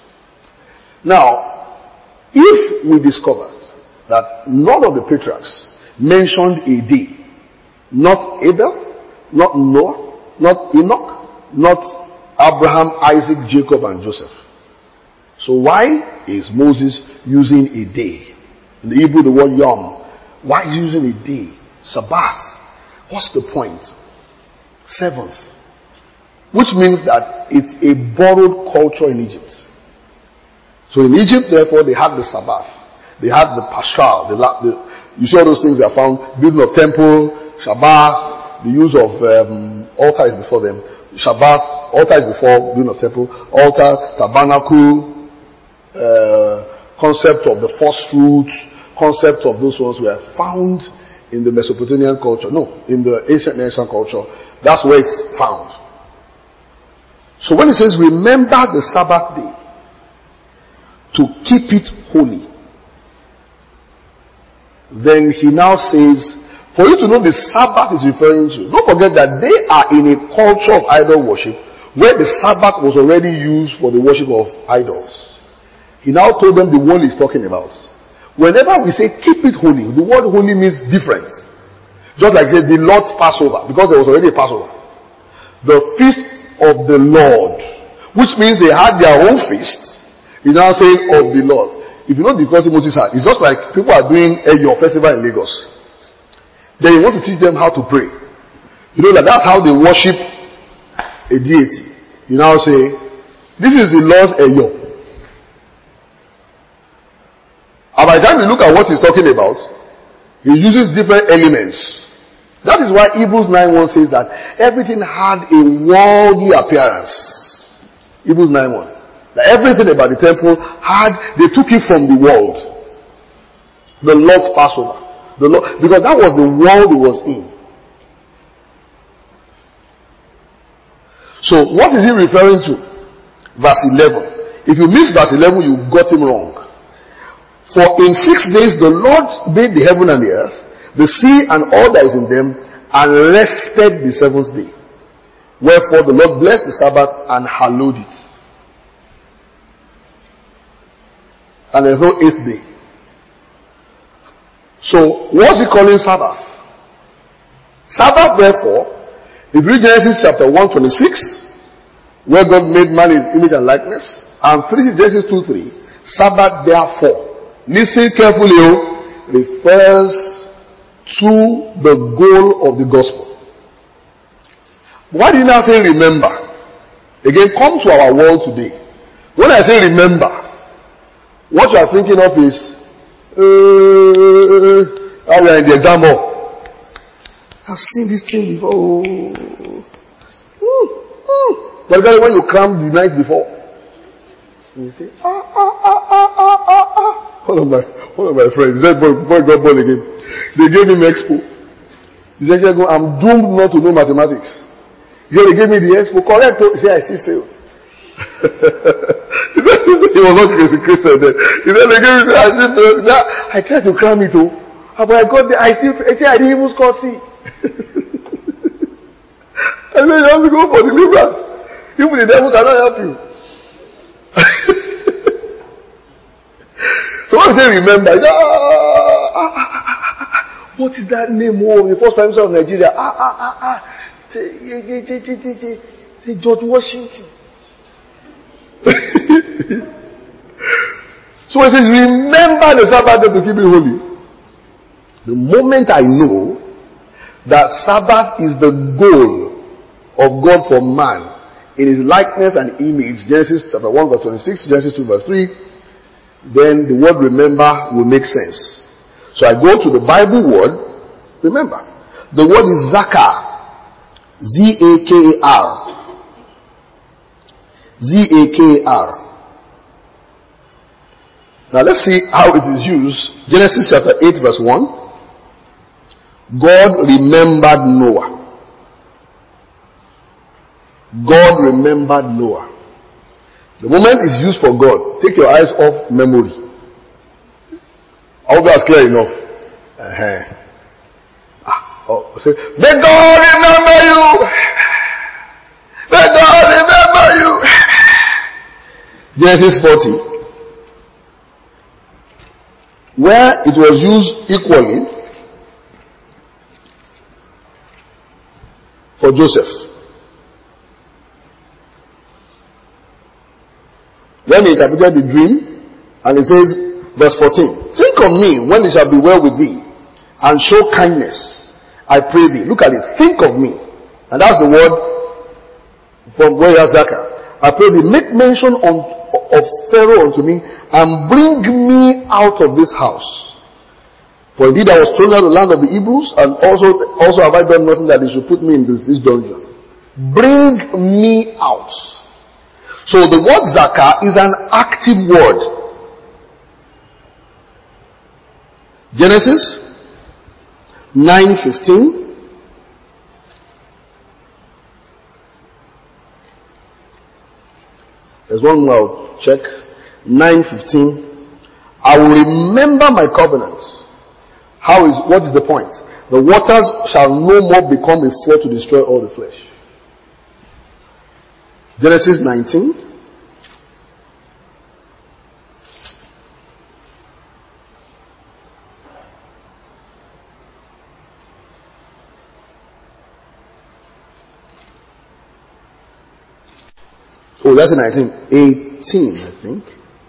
Now, if we discovered that none of the patriarchs mentioned a day, not Abel, not Noah, not Enoch, not Abraham, Isaac, Jacob, and Joseph. So why is Moses using a day? In the Hebrew, the word yom. Why is he using a day? Sabbath. What's the point? Seventh. Which means that it's a borrowed culture in Egypt. So in Egypt, therefore, they had the Sabbath. They had the Paschal. You see all those things that are found. Building of temple, Shabbat, the use of altar is before them. Shabbat, altar is before building of temple. Altar, tabernacle, concept of the first fruits, concept of those ones were found in the Mesopotamian culture. No, in the ancient culture. That's where it's found. So when it says, remember the Sabbath day to keep it holy, then he now says, for you to know the Sabbath is referring to, don't forget that they are in a culture of idol worship where the Sabbath was already used for the worship of idols. He now told them the one he's talking about. Whenever we say keep it holy, the word holy means different. Just like the Lord's Passover, because there was already a Passover. The feast of the Lord, which means they had their own feast. He's now saying of the Lord. If you know the because Moses had, it's just like people are doing your festival in Lagos. Then you want to teach them how to pray. You know that that's how they worship a deity. You now say, this is the Lord's Eyo. And by the time you look at what he's talking about, He uses different elements. That is why Hebrews 9:1 says that everything had a worldly appearance. Hebrews 9:1. That everything about the temple they took it from the world. The Lord's Passover. Because that was the world it was in. So what is he referring to? Verse 11. If you miss verse 11, you got him wrong. For in 6 days the Lord made the heaven and the earth, the sea and all that is in them, and rested the seventh day. Wherefore the Lord blessed the Sabbath and hallowed it. And there is no 8th day. So what's he calling Sabbath? Sabbath, therefore, if you read Genesis chapter 1:26, where God made man in his image and likeness, and Genesis 2:3, Sabbath therefore, listen carefully, refers to the goal of the gospel. Why do you now say remember? Again, come to our world today. When I say remember, what you are thinking of is how we are in the exam hall. I've seen this thing before. But when you cram the night before, you say, One of my friends, he said, boy got born again. They gave him expo. He said, I'm doomed not to know mathematics. He said, they gave me the expo. Correct. He said, I still failed. He said, he was not Christian then. He said, they gave me, I still failed. I tried to cram it, but I got there, I didn't even score C. I said, you have to go for deliverance. Even the devil cannot help you. So when I say remember, what is that name? The first Prime Minister of Nigeria. Say George Washington. So it says, remember the Sabbath day to keep it holy. The moment I know that Sabbath is the goal of God for man in his likeness and image, Genesis chapter 1 verse 26, Genesis 2 verse 3, then the word remember will make sense. So I go to the Bible word, remember. The word is zakar. Z-A-K-A-R. Z-A-K-A-R. Now let's see how it is used. Genesis chapter 8 verse 1. God remembered Noah. God remembered Noah. The moment is used for God. Take your eyes off memory. I hope that's clear enough. Say, may God remember you. May God remember you. Genesis 40. Where it was used equally for Joseph. When he interpreted the dream, and it says, verse 14, think of me when it shall be well with thee, and show kindness, I pray thee. Look at it. Think of me. And that's the word from where you are Zakah. I pray thee, make mention of Pharaoh unto me, and bring me out of this house. For indeed I was thrown out of the land of the Hebrews, and also have I done nothing that they should put me in this dungeon. Bring me out. So the word zakah is an active word. Genesis 9:15. There's one more I'll check. 9:15. I will remember my covenants. What is the point? The waters shall no more become a flood to destroy all the flesh. Genesis 19. Oh, that's 19. 18, I think.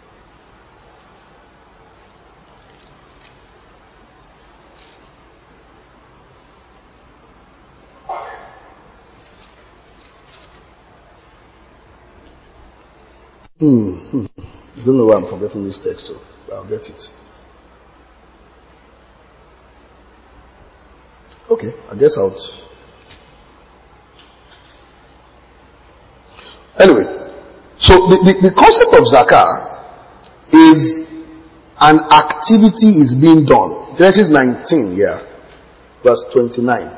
I don't know why I'm forgetting this text, so I'll get it. Okay, I guess I'll. Anyway, so the concept of zakah is an activity is being done. Genesis 19, verse 29.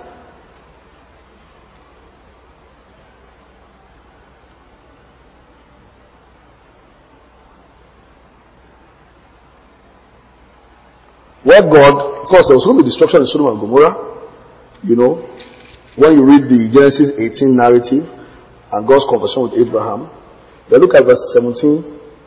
Where God, of course, there was going to be destruction in Sodom and Gomorrah. You know, when you read the Genesis 18 narrative and God's conversation with Abraham, then look at verse 17.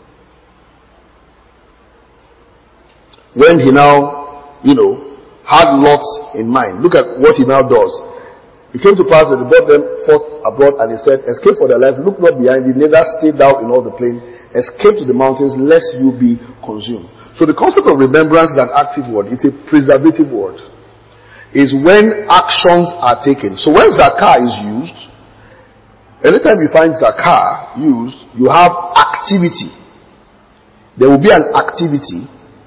When he now, had Lot in mind, look at what he now does. It came to pass that he brought them forth abroad, and he said, escape for their life, look not behind thee, neither stay thou in all the plain, escape to the mountains, lest you be consumed. So the concept of remembrance is an active word. It's a preservative word. It's when actions are taken. So when zakah is used, anytime you find zakah used, you have activity. There will be an activity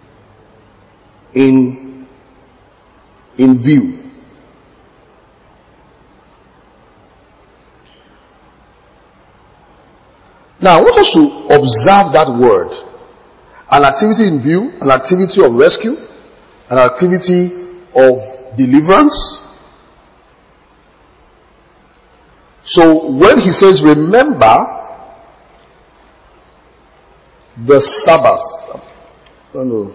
in view. Now I want us to observe that word. An activity in view, an activity of rescue, an activity of deliverance. So when he says remember the Sabbath, I don't know.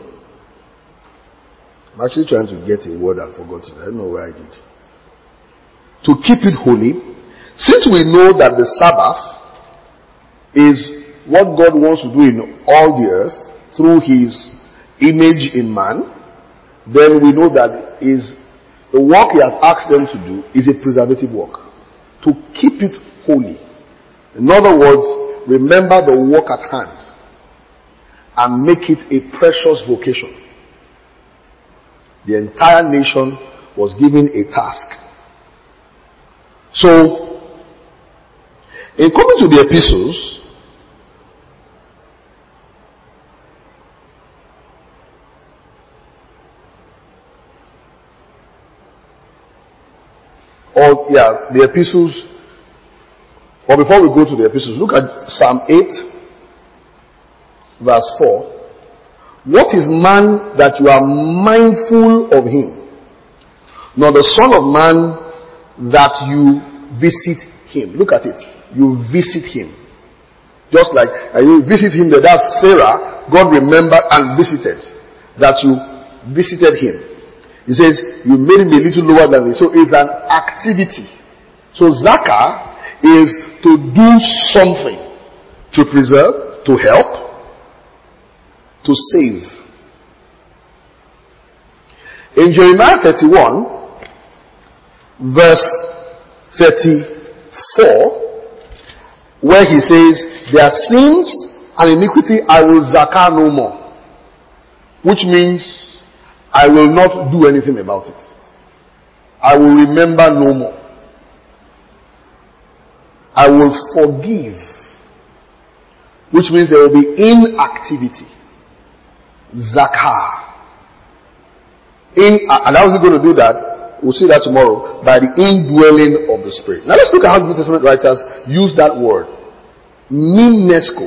I'm actually trying to get a word I've forgotten. I don't know where I did. To keep it holy, since we know that the Sabbath is what God wants to do in all the earth through his image in man, then we know that the work he has asked them to do is a preservative work. To keep it holy. In other words, remember the work at hand and make it a precious vocation. The entire nation was given a task. So, in coming to the epistles, the epistles, or before we go to the epistles, look at Psalm 8, verse 4. What is man that you are mindful of him, nor the son of man that you visit him? Look at it. You visit him. Just like you visit him, that's Sarah. God remembered and visited. That you visited him. He says, you made him a little lower than me. So it's an activity. So zakah is to do something. To preserve, to help, to save. In Jeremiah 31, verse 34, where he says, their sins and iniquity I will zakah no more. Which means, I will not do anything about it. I will remember no more. I will forgive. Which means there will be inactivity. Zakah. And how is it going to do that? We'll see that tomorrow. By the indwelling of the Spirit. Now let's look at how the New Testament writers use that word. Mimnesco.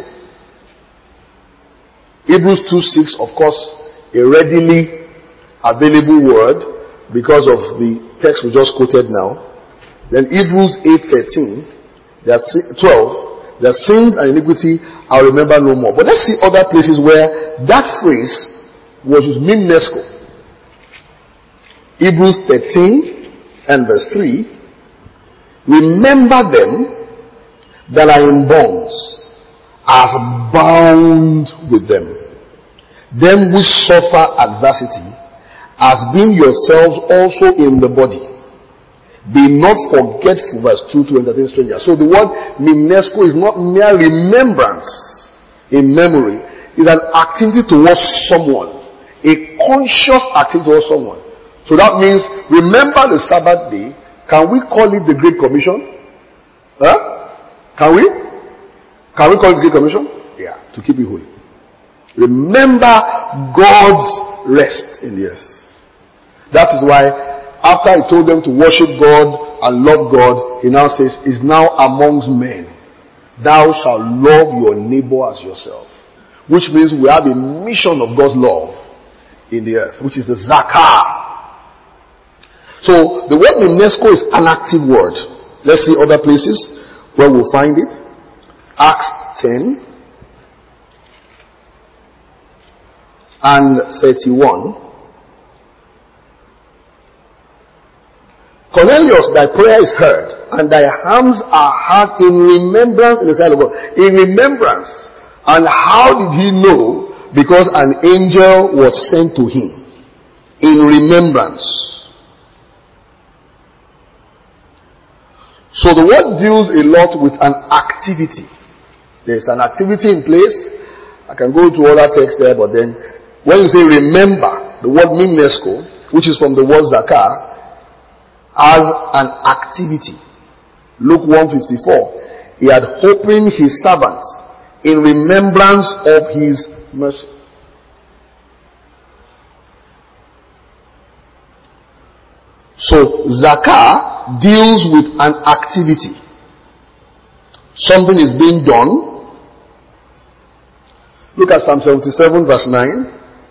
Hebrews 2:6, of course, a readily available word because of the text we just quoted now. Then Hebrews 8:13, there are 12, their sins and iniquity I'll remember no more. But let's see other places where that phrase was used. Mimnesco. Hebrews 13 and verse 3. Remember them that are in bonds, as bound with them. Them which suffer adversity, as being yourselves also in the body. Be not forgetful, verse 2, to entertain strangers. So the word mimnesco is not mere remembrance in memory. It's an activity towards someone. A conscious activity towards someone. So that means, remember the Sabbath day. Can we call it the Great Commission? Can we? Can we call it the Great Commission? Yeah, to keep it holy. Remember God's rest in the earth. That is why after he told them to worship God and love God, he now says, is now amongst men. Thou shalt love your neighbor as yourself. Which means we have a mission of God's love in the earth, which is the zakah. So the word minesco is an active word. Let's see other places where we'll find it. Acts 10 and 31. Cornelius, thy prayer is heard, and thy alms are heard in remembrance in the sight of God. In remembrance. And how did he know? Because an angel was sent to him. In remembrance. So the word deals a lot with an activity. There's an activity in place. I can go to other texts there, but then when you say remember, the word minesco, which is from the word zakah, as an activity. Luke 1:54. He had opened his servants in remembrance of his mercy. So zakah deals with an activity. Something is being done. Look at Psalm 77 verse 9.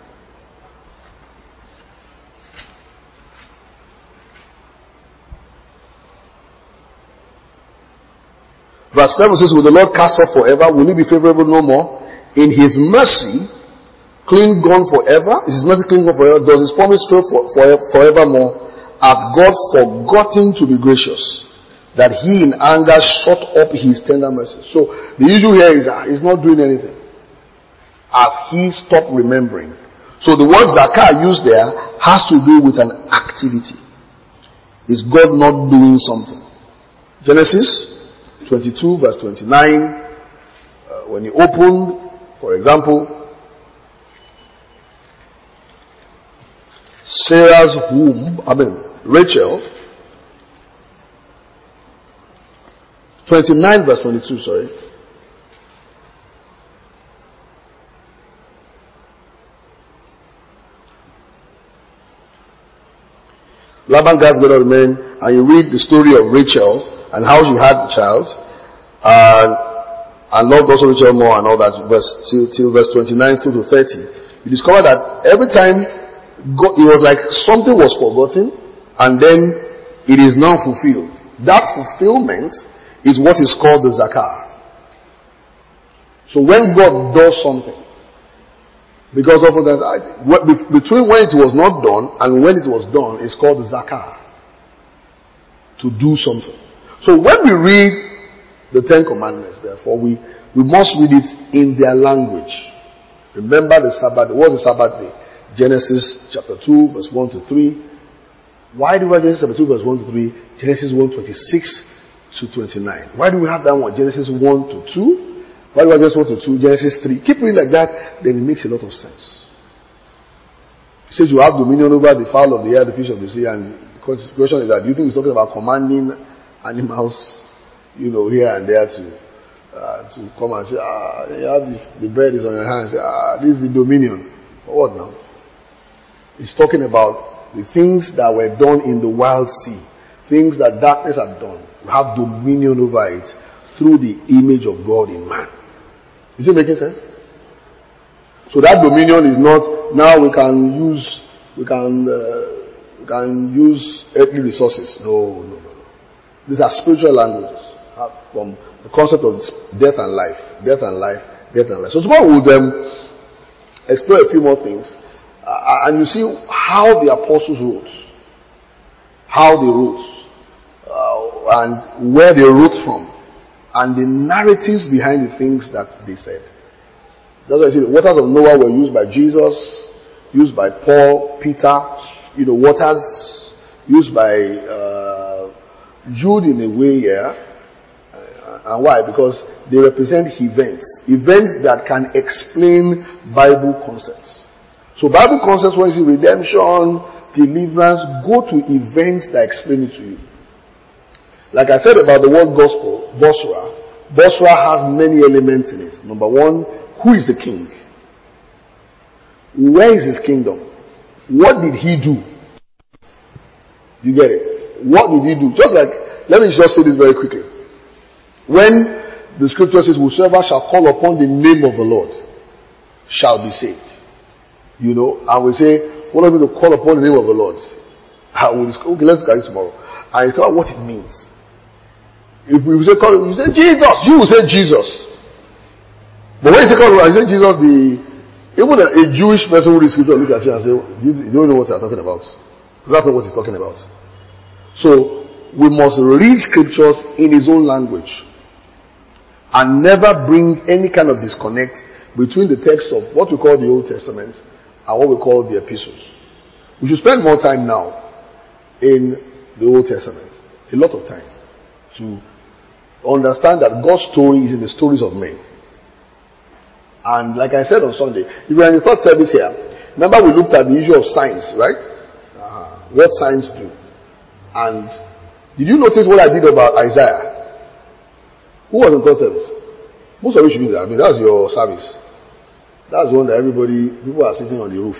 Verse 7 says, will the Lord cast off forever? Will he be favorable no more? In his mercy, clean gone forever? Is his mercy clean gone forever? Does his promise fail forevermore? Hath God forgotten to be gracious, that he in anger shut up his tender mercy? So the issue here is he's not doing anything. Hath he stopped remembering? So the word zakah used there has to do with an activity. Is God not doing something? Genesis 22 verse 29, when he opened, for example, Sarah's womb, Rachel, 29 verse 22, sorry. Laban gathered together the men, and you read the story of Rachel, and how she had the child, and loved also Rachel more and all that, till verse 29 through to 30. You discover that every time God, it was like something was forgotten, and then it is now fulfilled. That fulfillment is what is called the zakah. So when God does something, because often between when it was not done and when it was done, it's called the zakah. To do something. So when we read the Ten Commandments, therefore, we must read it in their language. Remember the Sabbath. What was the Sabbath day? Genesis chapter 2, verse 1 to 3. Why do we have Genesis chapter 2, verse 1 to 3? Genesis 1:26 to 29. Why do we have that one? Genesis 1 to 2. Why do we have Genesis 1 to 2? Genesis 3. Keep reading like that, then it makes a lot of sense. It says you have dominion over the fowl of the air, the fish of the sea, and the question is that, do you think he's talking about commanding animals, here and there to come and say, you have the bread is on your hands. This is the dominion. For what now? He's talking about the things that were done in the wild sea, things that darkness had done. We have dominion over it through the image of God in man. Is it making sense? So that dominion is not now we can use earthly resources. No. These are spiritual languages from the concept of death and life. So tomorrow we'll explore a few more things. And you see how the apostles wrote. How they wrote. And where they wrote from. And the narratives behind the things that they said. That's why I say the waters of Noah were used by Jesus, used by Paul, Peter, waters used by Jude in a way here. And why? Because they represent events that can explain Bible concepts. So Bible concepts, when you see redemption, deliverance, go to events that explain it to you. Like I said about the word gospel, Bosra has many elements in it. Number one, who is the king? Where is his kingdom? What did he do? You get it? What did he do? Just like, let me just say this very quickly. When the scripture says, whosoever shall call upon the name of the Lord shall be saved. You know, and we say, what are we to call upon the name of the Lord? Okay, let's look at it tomorrow. And you know what it means. If we say call, you say Jesus, you will say Jesus. But when you say call, you say Jesus, even a Jewish person who reads scripture look at you and say, you don't know what you're talking about. Because that's not what he's talking about. So, we must read scriptures in his own language. And never bring any kind of disconnect between the text of what we call the Old Testament and what we call the epistles. We should spend more time now in the Old Testament. A lot of time. To understand that God's story is in the stories of men. And like I said on Sunday, if you are in the third service here, remember we looked at the issue of signs, right? What signs do. And did you notice what I did about Isaiah? Who was in third service? Most of you should be there. I mean, that's your service. That's the one that people are sitting on the roof.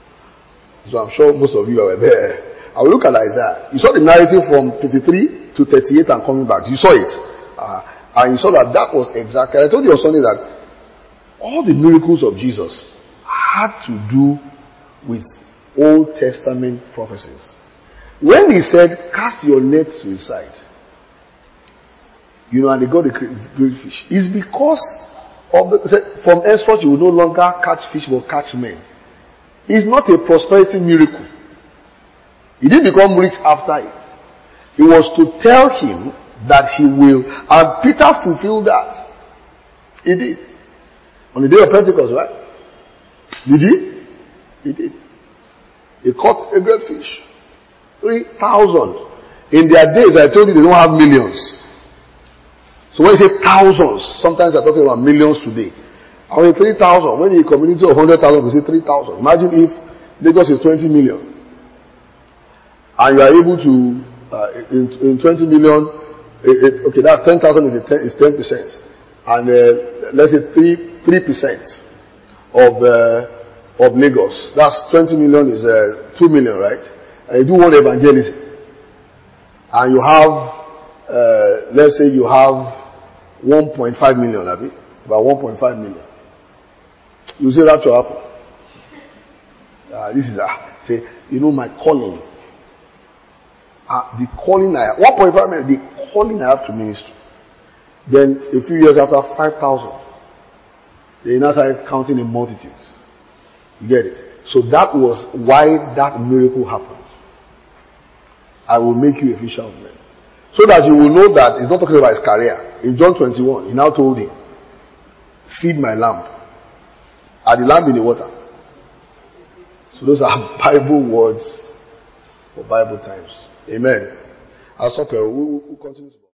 So I'm sure most of you were there. I will look at Isaiah. You saw the narrative from 53 to 38 and coming back. You saw it. And you saw that was exactly. I told you on Sunday that all the miracles of Jesus had to do with Old Testament prophecies. When he said, cast your nets to his side, you know, and they got the great fish, it's because of from henceforth you will no longer catch fish but catch men. It's not a prosperity miracle. He didn't become rich after it. It was to tell him that he will, and Peter fulfilled that. He did. On the day of Pentecost, right? Did he? He did. He caught a great fish. 3,000. In their days, I told you they don't have millions. So when you say thousands, sometimes they're talking about millions today. I mean 3,000. When you community of 100,000, we say 3,000. Imagine if Lagos is 20 million. And you are able to, in 20 million, okay, that 10,000 is 10%. And let's say 3% of Lagos. That's 20 million is 2 million, right? And you do one evangelism. And you have, let's say you have 1.5 million, about 1.5 million. You say rapture happen. This is, say, you know, my calling. The calling I have, 1.5 million, the calling I have to ministry. Then a few years after, 5,000. They now started counting in multitudes. You get it? So that was why that miracle happened. I will make you a fisher of men. So that you will know that he's not talking about his career. In John 21, he now told him, feed my lamb. Are the lamb in the water? So those are Bible words for Bible times. Amen. I'll stop here. We'll continue.